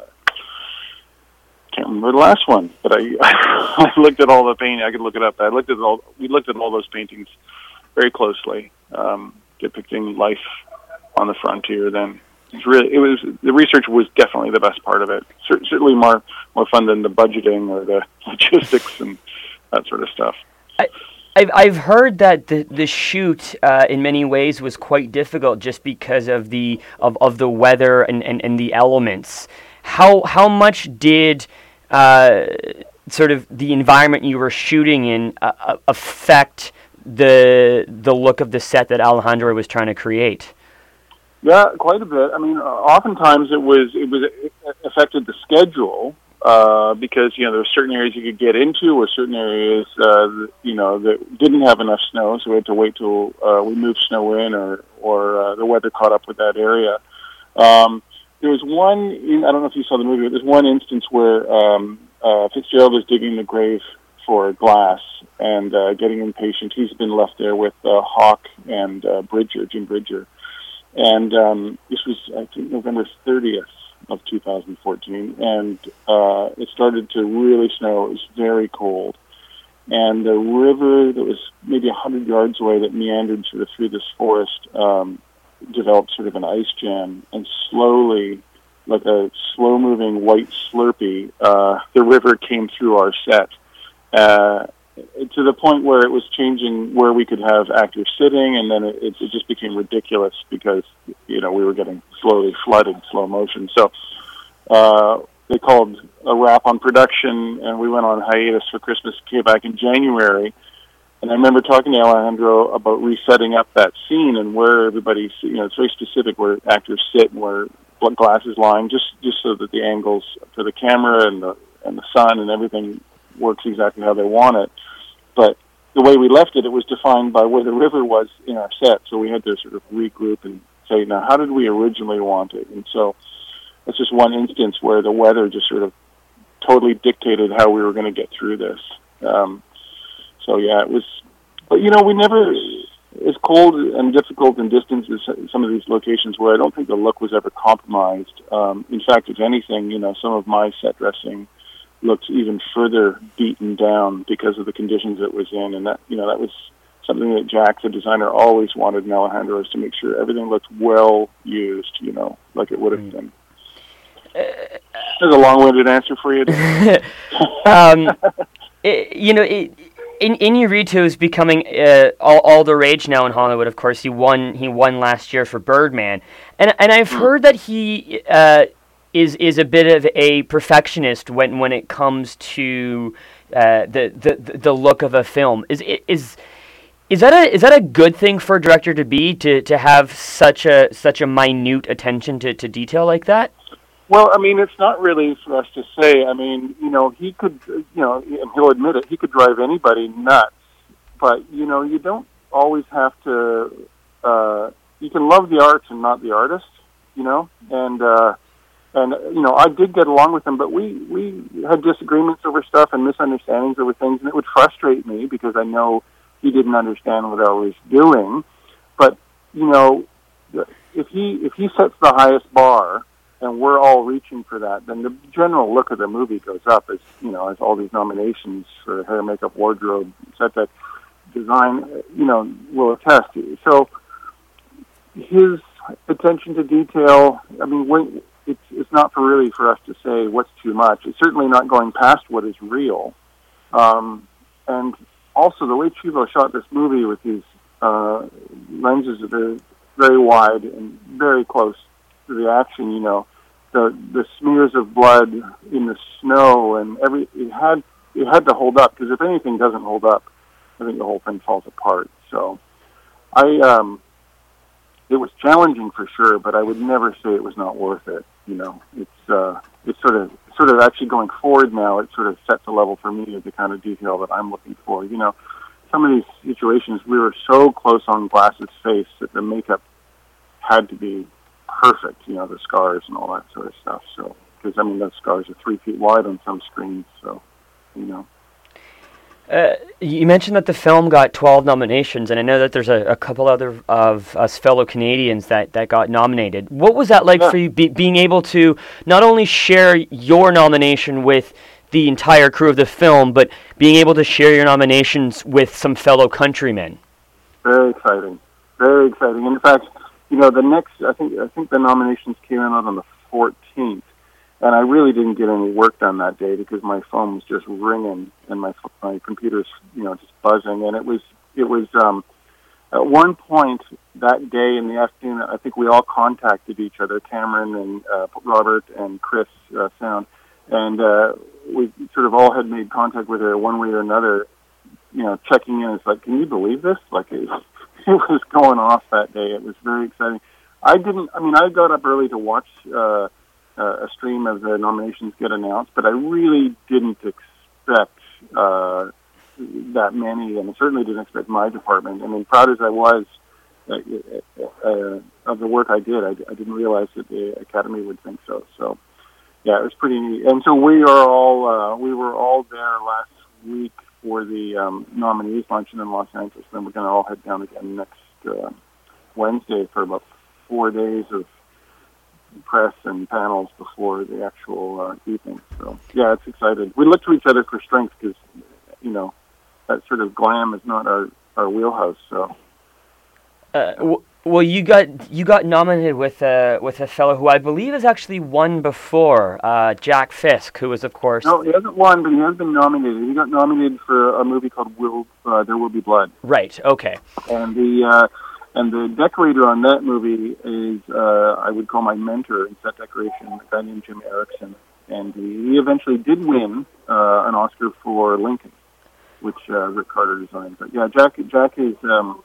can't remember the last one. But I I looked at all the painting. I could look it up. I looked at all. We looked at all those paintings very closely, um, depicting life on the frontier then. It's really, it was, the research was definitely the best part of it. Certainly more more fun than the budgeting or the logistics and that sort of stuff. I, I've I've heard that the the shoot uh, in many ways was quite difficult just because of the of, of the weather and, and, and the elements. How how much did uh, sort of the environment you were shooting in uh, affect the the look of the set that Alejandro was trying to create? Yeah, quite a bit. I mean, oftentimes it was it was it affected the schedule uh, because you know there were certain areas you could get into, or certain areas uh, you know that didn't have enough snow, so we had to wait till uh, we moved snow in, or or uh, the weather caught up with that area. Um, there was one. I don't know if you saw the movie, but there's one instance where um, uh, Fitzgerald is digging the grave for Glass and uh, getting impatient. He's been left there with uh, Hawk and uh, Bridger, Jim Bridger. And um, this was, I think, November thirtieth of two thousand fourteen, and uh, it started to really snow. It was very cold. And the river that was maybe one hundred yards away that meandered sort of through this forest um, developed sort of an ice jam, and slowly, like a slow-moving white Slurpee, uh, the river came through our set. Uh, to the point where it was changing where we could have actors sitting, and then it, it just became ridiculous because, you know, we were getting slowly flooded, slow motion. So uh, they called a wrap on production, and we went on hiatus for Christmas, came back in January. And I remember talking to Alejandro about resetting up that scene and where everybody's, you know, it's very specific where actors sit and where Glass is lying, just, just so that the angles for the camera and the, and the sun and everything works exactly how they want it. But the way we left it, it was defined by where the river was in our set. So we had to sort of regroup and say, now, how did we originally want it? And so that's just one instance where the weather just sort of totally dictated how we were going to get through this. Um, so, yeah, it was... But, you know, we never... As cold and difficult and distant as some of these locations were, I don't think the look was ever compromised. Um, in fact, if anything, you know, some of my set dressing looked even further beaten down because of the conditions it was in, and that, you know, that was something that Jack, the designer, always wanted in Alejandro, is to make sure everything looked well used, you know, like it would have been. There's a long-winded answer for you. um, it, you know, it, in Iñárritu is becoming uh, all, all the rage now in Hollywood. Of course, he won. He won last year for Birdman, and and I've heard that he. Uh, is is a bit of a perfectionist when, when it comes to uh, the, the the look of a film. Is is is that a is that a good thing for a director to be to, to have such a such a minute attention to, to detail like that? Well, I mean, it's not really for us to say. I mean, you know, he could, you know, and he'll admit it, he could drive anybody nuts. But you know, you don't always have to. Uh, you can love the art and not the artist, you know, and. Uh, And, you know, I did get along with him, but we, we had disagreements over stuff and misunderstandings over things, and it would frustrate me because I know he didn't understand what I was doing. But, you know, if he if he sets the highest bar and we're all reaching for that, then the general look of the movie goes up as, you know, as all these nominations for hair, makeup, wardrobe, set that design, you know, will attest. So his attention to detail, I mean, when, it's, it's not for really for us to say what's too much. It's certainly not going past what is real. Um, and also the way Chivo shot this movie with these uh, lenses that are very wide and very close to the action, you know, the the smears of blood in the snow and every it had it had to hold up, because if anything doesn't hold up, I think the whole thing falls apart. So I um, it was challenging for sure, but I would never say it was not worth it. You know, it's uh, it's sort of sort of actually going forward now. It sort of sets a level for me of the kind of detail that I'm looking for. You know, some of these situations we were so close on Glass's face that the makeup had to be perfect. You know, the scars and all that sort of stuff. So, because I mean, those scars are three feet wide on some screens. So, you know. Uh, you mentioned that the film got twelve nominations, and I know that there's a, a couple other of us fellow Canadians that, that got nominated. What was that like yeah. for you, be, being able to not only share your nomination with the entire crew of the film, but being able to share your nominations with some fellow countrymen? Very exciting. Very exciting. In fact, you know, the next, I think, I think the nominations came out on the fourteenth. And I really didn't get any work done that day because my phone was just ringing and my my computer's, you know, just buzzing. And it was it was um, at one point that day in the afternoon, I think we all contacted each other, Cameron and uh, Robert and Chris uh, Sound, and uh, we sort of all had made contact with her one way or another, you know, checking in. It's like, can you believe this? Like it, it was going off that day. It was very exciting. I didn't. I mean, I got up early to watch. Uh, Uh, a stream of the nominations get announced, but I really didn't expect uh, that many, and I certainly didn't expect my department. I mean, proud as I was uh, uh, of the work I did, I, I didn't realize that the Academy would think so. So, yeah, it was pretty neat. And so we are all uh, we were all there last week for the um, nominees luncheon in Los Angeles. Then we're going to all head down again next uh, Wednesday for about four days of press and panels before the actual uh, evening. So, yeah, it's exciting. We look to each other for strength because, you know, that sort of glam is not our, our wheelhouse. So, uh, w- well, you got you got nominated with a with a fellow who I believe has actually won before, uh, Jack Fisk, who is of course. No, he hasn't won, but he has been nominated. He got nominated for a movie called Will uh, There Will Be Blood. Right. Okay. And the. Uh, And the decorator on that movie is, uh, I would call my mentor in set decoration, a guy named Jim Erickson. And he eventually did win uh, an Oscar for Lincoln, which uh, Rick Carter designed. But yeah, Jack Jack is um,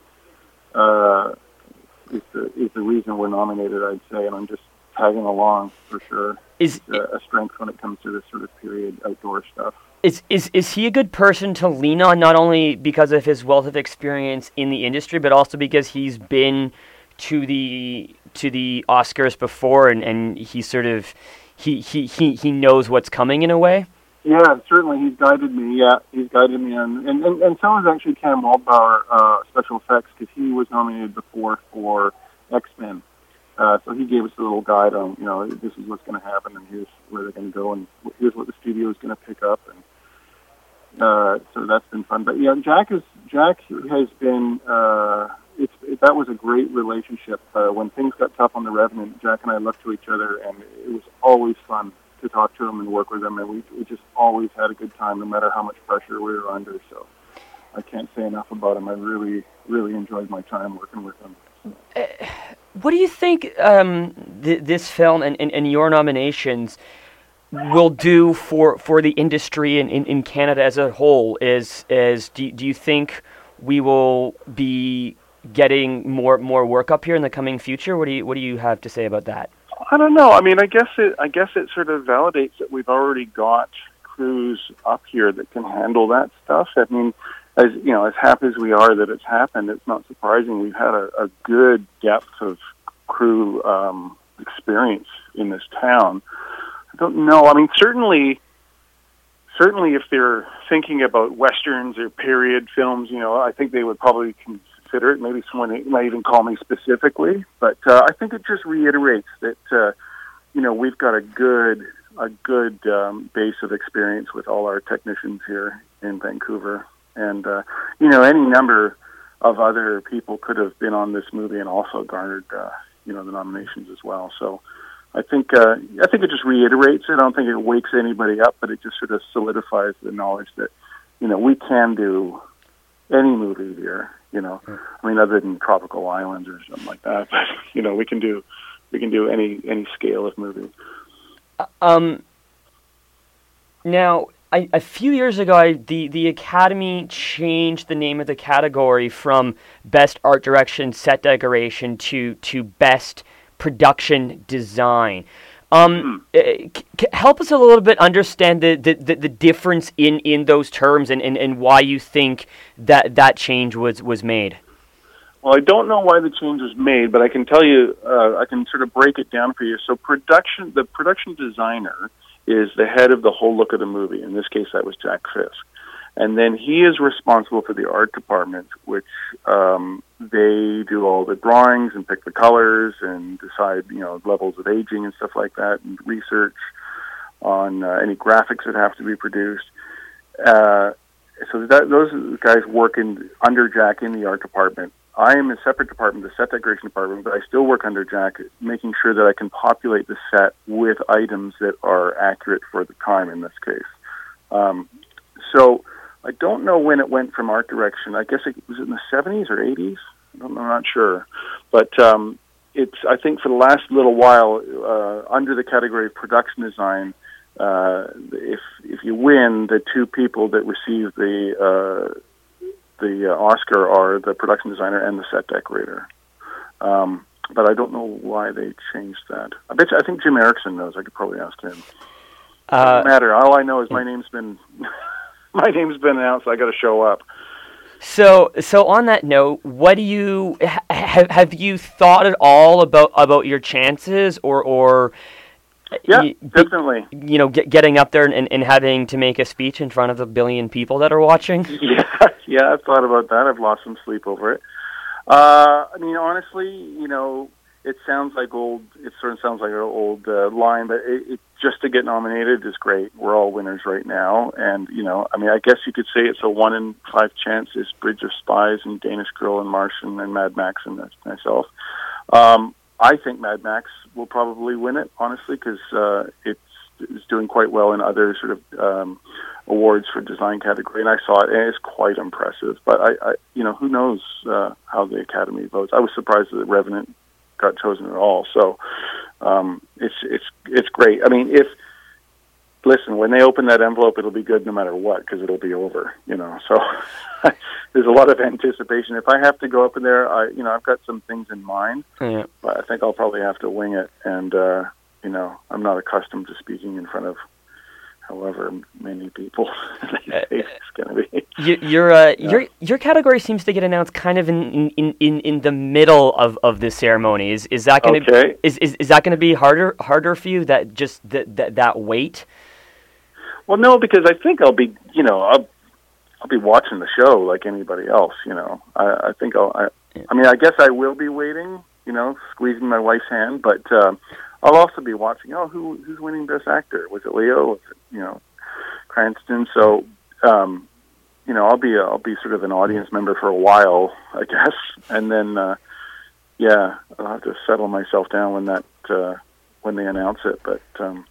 uh, is, the, is the reason we're nominated, I'd say, and I'm just tagging along for sure. Is it's a, a strength when it comes to this sort of period outdoor stuff. Is, is is he a good person to lean on, not only because of his wealth of experience in the industry, but also because he's been to the to the Oscars before, and, and he sort of he, he, he, he knows what's coming in a way? Yeah, certainly he's guided me. Yeah, he's guided me on, and and, and so is actually Cam Waldbauer, uh, special effects, because he was nominated before for X-Men. Uh, so he gave us a little guide on, you know, this is what's going to happen, and here's where they're going to go, and here's what the studio is going to pick up, and uh, so that's been fun. But yeah, Jack is Jack has been. Uh, it's it, that was a great relationship. Uh, when things got tough on the Revenant, Jack and I looked to each other, and it was always fun to talk to him and work with him, and we we just always had a good time, no matter how much pressure we were under. So I can't say enough about him. I really really enjoyed my time working with him. Uh, what do you think um, th- this film and, and, and your nominations will do for, for the industry in, in, in Canada as a whole? Is is do, do you think we will be getting more more work up here in the coming future? What do you what do you have to say about that? I don't know. I mean, I guess it I guess it sort of validates that we've already got crews up here that can handle that stuff. I mean, as you know, as happy as we are that it's happened, it's not surprising. We've had a, a good depth of crew um, experience in this town. I don't know. I mean, certainly, certainly, if they're thinking about westerns or period films, you know, I think they would probably consider it. Maybe someone might even call me specifically, but uh, I think it just reiterates that uh, you know, we've got a good a good um, base of experience with all our technicians here in Vancouver, and uh, you know, any number of other people could have been on this movie and also garnered uh, you know, the nominations as well. So I think uh, I think it just reiterates it. I don't think it wakes anybody up, but it just sort of solidifies the knowledge that, you know, we can do any movie here. You know, I mean, other than Tropical Islands or something like that, but you know, we can do we can do any any scale of movie. Um. Now, I, a few years ago, I, the the Academy changed the name of the category from Best Art Direction, Set Decoration to to Best Production Design. Um, mm. c- c- help us a little bit understand the, the, the, the difference in, in those terms and, and, and why you think that that change was, was made. Well, I don't know why the change was made, but I can tell you, uh, I can sort of break it down for you. So production, the production designer is the head of the whole look of the movie. In this case, that was Jack Fisk. And then he is responsible for the art department, which um, they do all the drawings and pick the colors and decide, you know, levels of aging and stuff like that, and research on uh, any graphics that have to be produced. Uh, so that, those guys work in, under Jack in the art department. I am a separate department, the set decoration department, but I still work under Jack, making sure that I can populate the set with items that are accurate for the time in this case. Um, so I don't know when it went from art direction. I guess it was in the seventies or eighties. I don't, I'm not sure, but um, it's. I think for the last little while, uh, under the category of production design, uh, if if you win, the two people that receive the uh, the uh, Oscar are the production designer and the set decorator. Um, but I don't know why they changed that. I bet you, I think Jim Erickson knows. I could probably ask him. Uh, doesn't matter. All I know is my name's been. My name's been announced. I got to show up. So, so on that note, what do you have? Have you thought at all about about your chances, or or yeah, y- definitely. You know, get, getting up there and, and having to make a speech in front of a billion people that are watching. Yeah, yeah, I've thought about that. I've lost some sleep over it. Uh, I mean, honestly, you know, it sounds like old. It sort of sounds like an old uh, line, but it, it, just to get nominated is great. We're all winners right now, and you know, I mean, I guess you could say it's a one in five chance. Is Bridge of Spies and Danish Girl and Martian and Mad Max and myself. Um, I think Mad Max will probably win it, honestly, because uh, it's, it's doing quite well in other sort of um, awards for design category, and I saw it, and it's quite impressive. But I, I you know, who knows uh, how the Academy votes? I was surprised that Revenant got chosen at all. So um, it's it's it's great. I mean, if listen, when they open that envelope, it'll be good no matter what, because it'll be over. You know, so there's a lot of anticipation. If I have to go up in there, I you know I've got some things in mind, yeah. But I think I'll probably have to wing it. And uh, you know, I'm not accustomed to speaking in front of however many people it's going to be. You, your uh, yeah. your your category seems to get announced kind of in in, in, in the middle of, of the ceremony. Is is that going to okay. is, is is that going to be harder harder for you? That just that that, that wait. Well, no, because I think I'll be you know I'll I'll be watching the show like anybody else. You know, I, I think I'll. I, yeah. I mean, I guess I will be waiting. You know, squeezing my wife's hand, but. Uh, I'll also be watching, oh, who who's winning Best Actor? Was it Leo? Was it, you know, Cranston? So, um, you know, I'll be a, I'll be sort of an audience member for a while, I guess, and then, uh, yeah, I'll have to settle myself down when that uh, when they announce it. But um,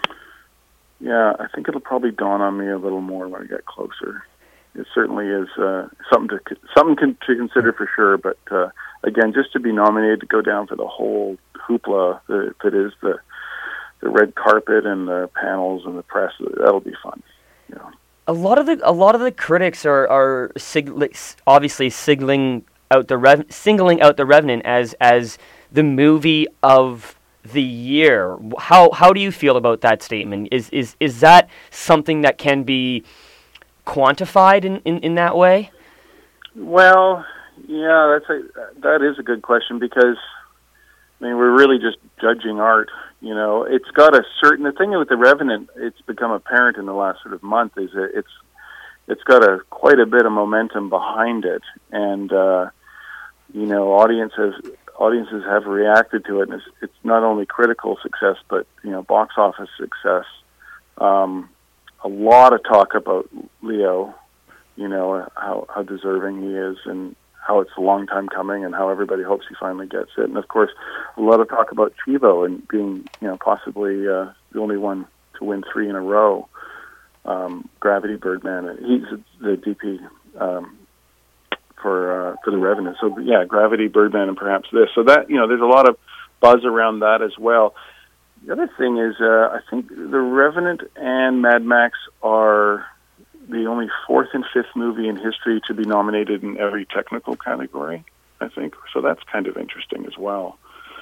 yeah, I think it'll probably dawn on me a little more when I get closer. It certainly is uh, something to something to consider for sure. But uh, again, just to be nominated to go down for the whole hoopla that, that is the the red carpet and the panels and the press, that'll be fun. You know. A lot of the a lot of the critics are are sig- obviously signaling out the Rev- singling out The Revenant as as the movie of the year. How how do you feel about that statement? Is is is that something that can be quantified in, in, in that way? Well, yeah, that's a that is a good question, because I mean, we're really just judging art. You know, it's got a certain. The thing with The Revenant, it's become apparent in the last sort of month, is that it's it's got a quite a bit of momentum behind it, and uh, you know, audiences audiences have reacted to it, and it's, it's not only critical success, but you know, box office success. Um, a lot of talk about Leo, you know, how how deserving he is, and how it's a long time coming, and how everybody hopes he finally gets it. And of course, a lot of talk about Chivo and being, you know, possibly uh, the only one to win three in a row. Um, Gravity, Birdman, he's the D P. Um, for uh, for the Revenant. So yeah, Gravity, Birdman, and perhaps this. So that, you know, there's a lot of buzz around that as well. The other thing is, uh, I think the Revenant and Mad Max are the only fourth and fifth movie in history to be nominated in every technical category, I think. So that's kind of interesting as well.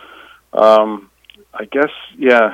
Um, I guess, yeah,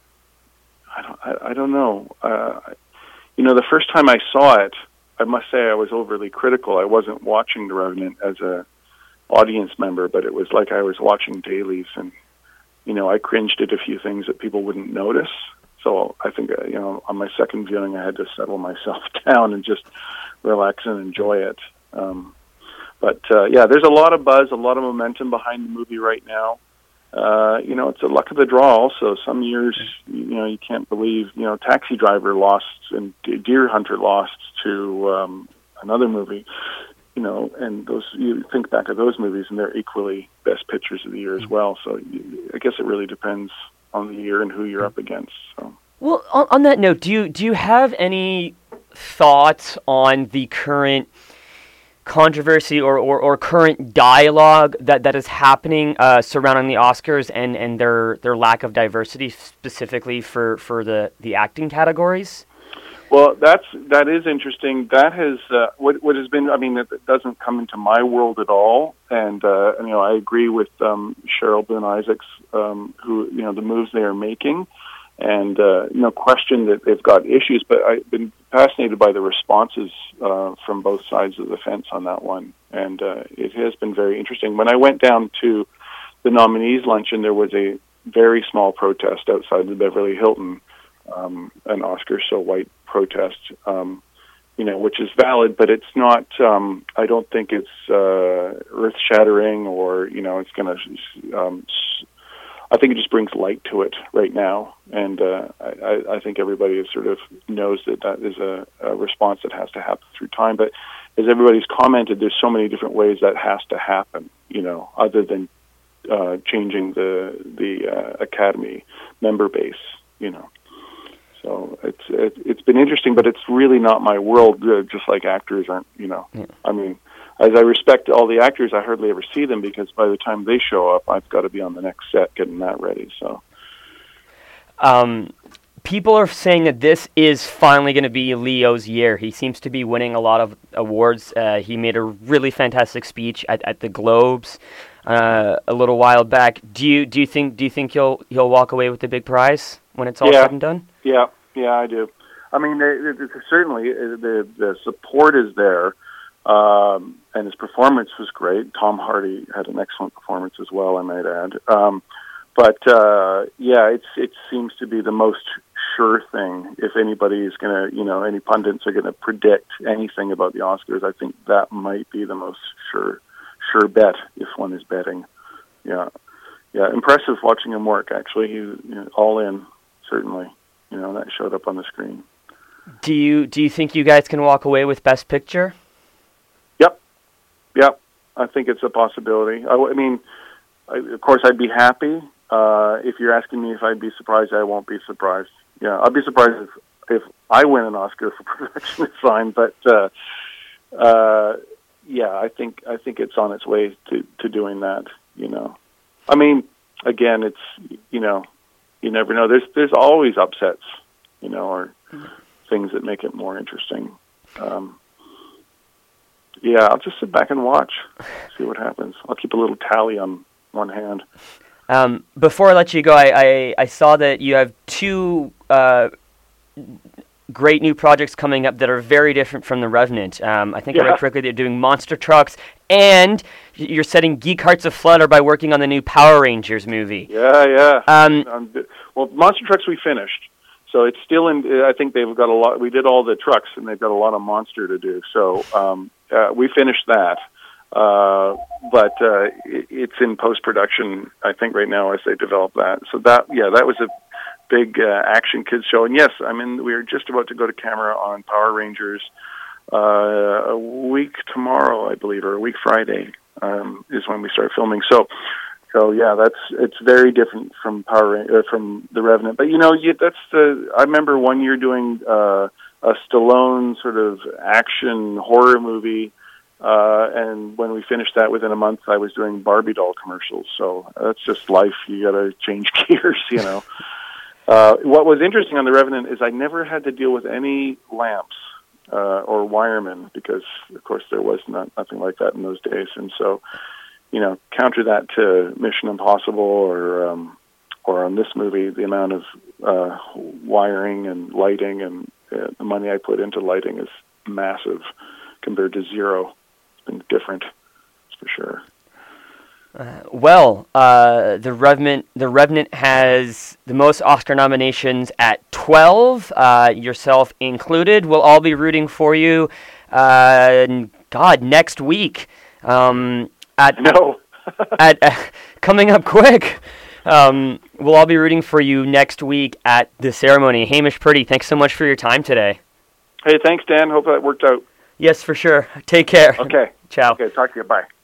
I don't, I, I don't know. Uh, you know, the first time I saw it, I must say I was overly critical. I wasn't watching The Revenant as a audience member, but it was like I was watching dailies, and you know, I cringed at a few things that people wouldn't notice. So I think, uh, you know, on my second viewing, I had to settle myself down and just relax and enjoy it. Um, but uh, yeah, there's a lot of buzz, a lot of momentum behind the movie right now. Uh, you know, it's a luck of the draw also. Some years, you know, you can't believe, you know, Taxi Driver lost and Deer Hunter lost to um, another movie, you know, and those, you think back of those movies and they're equally best pictures of the year as well. So you, I guess it really depends on the year and who you're up against. So. Well, on, on that note, do you, do you have any thoughts on the current controversy or, or, or current dialogue that, that is happening uh, surrounding the Oscars and, and their their lack of diversity specifically for, for the, the acting categories? Well, that's that is interesting. That has uh, what what has been. I mean, it doesn't come into my world at all. And uh, you know, I agree with um, Cheryl Boone Isaacs, um, who, you know, the moves they are making. And uh, no question that they've got issues, but I've been fascinated by the responses uh, from both sides of the fence on that one, and uh, it has been very interesting. When I went down to the nominees' luncheon, there was a very small protest outside the Beverly Hilton, um, an Oscar So White protest, um, you know, which is valid, but it's not. Um, I don't think it's uh, earth-shattering, or you know, it's going to. Um, I think it just brings light to it right now, and uh, I, I think everybody is sort of knows that that is a, a response that has to happen through time. But as everybody's commented, there's so many different ways that has to happen, you know, other than uh, changing the the uh, Academy member base, you know. So it's it, it's been interesting, but it's really not my world. Uh, just like actors aren't, you know. Yeah. I mean. As I respect all the actors, I hardly ever see them because by the time they show up, I've got to be on the next set getting that ready. So, um, people are saying that this is finally going to be Leo's year. He seems to be winning a lot of awards. Uh, he made a really fantastic speech at, at the Globes uh, a little while back. Do you do you think do you think he'll he'll walk away with the big prize when it's all yeah. said and done? Yeah, yeah, I do. I mean, it, it, certainly the the support is there. Um, and his performance was great. Tom Hardy had an excellent performance as well, I might add. Um, but uh, yeah, it's it seems to be the most sure thing. If anybody is going to, you know, any pundits are going to predict anything about the Oscars, I think that might be the most sure sure bet if one is betting. Yeah, yeah, impressive watching him work. Actually, he, you know, all in, certainly. You know, that showed up on the screen. Do you do you think you guys can walk away with Best Picture? Yeah, I think it's a possibility. I, I mean, I, of course, I'd be happy. Uh, if you're asking me if I'd be surprised, I won't be surprised. Yeah, I'll be surprised if, if I win an Oscar for production design. But uh, uh, yeah, I think I think it's on its way to, to doing that. You know, I mean, again, it's you know, you never know. There's there's always upsets, you know, or things that make it more interesting. Um, Yeah, I'll just sit back and watch, see what happens. I'll keep a little tally on one hand. Um, before I let you go, I, I, I saw that you have two uh, great new projects coming up that are very different from The Revenant. Um, I think yeah. I read correctly, they're doing Monster Trucks, and you're setting Geek Hearts Aflutter by working on the new Power Rangers movie. Yeah, yeah. Um, um, well, Monster Trucks we finished. So it's still in, I think they've got a lot, we did all the trucks, and they've got a lot of Monster to do. So um, uh, we finished that. Uh, but uh, it, it's in post-production, I think, right now as they develop that. So that, yeah, that was a big uh, action kids show. And yes, I mean, we're just about to go to camera on Power Rangers uh, a week tomorrow, I believe, or a week Friday um, is when we start filming. So, so yeah, that's it's very different from Power uh, from The Revenant. But you know, you, that's the. I remember one year doing uh, a Stallone sort of action horror movie. Uh, and when we finished that within a month, I was doing Barbie doll commercials. So that's just life. You got to change gears, you know. uh, what was interesting on The Revenant is I never had to deal with any lamps uh, or wiremen because, of course, there was not nothing like that in those days. And so, you know, counter that to Mission Impossible or um, or on this movie, the amount of uh, wiring and lighting and uh, the money I put into lighting is massive compared to zero. Been different, for sure. Uh, well, uh, the Revenant, the Revenant has the most Oscar nominations at twelve, uh, yourself included. We'll all be rooting for you. Uh, God, next week. Um, at no, at uh, coming up quick. Um, we'll all be rooting for you next week at the ceremony. Hamish Purdy, thanks so much for your time today. Hey, thanks, Dan. Hope that worked out. Yes, for sure. Take care. Okay. Ciao. Okay, talk to you. Bye.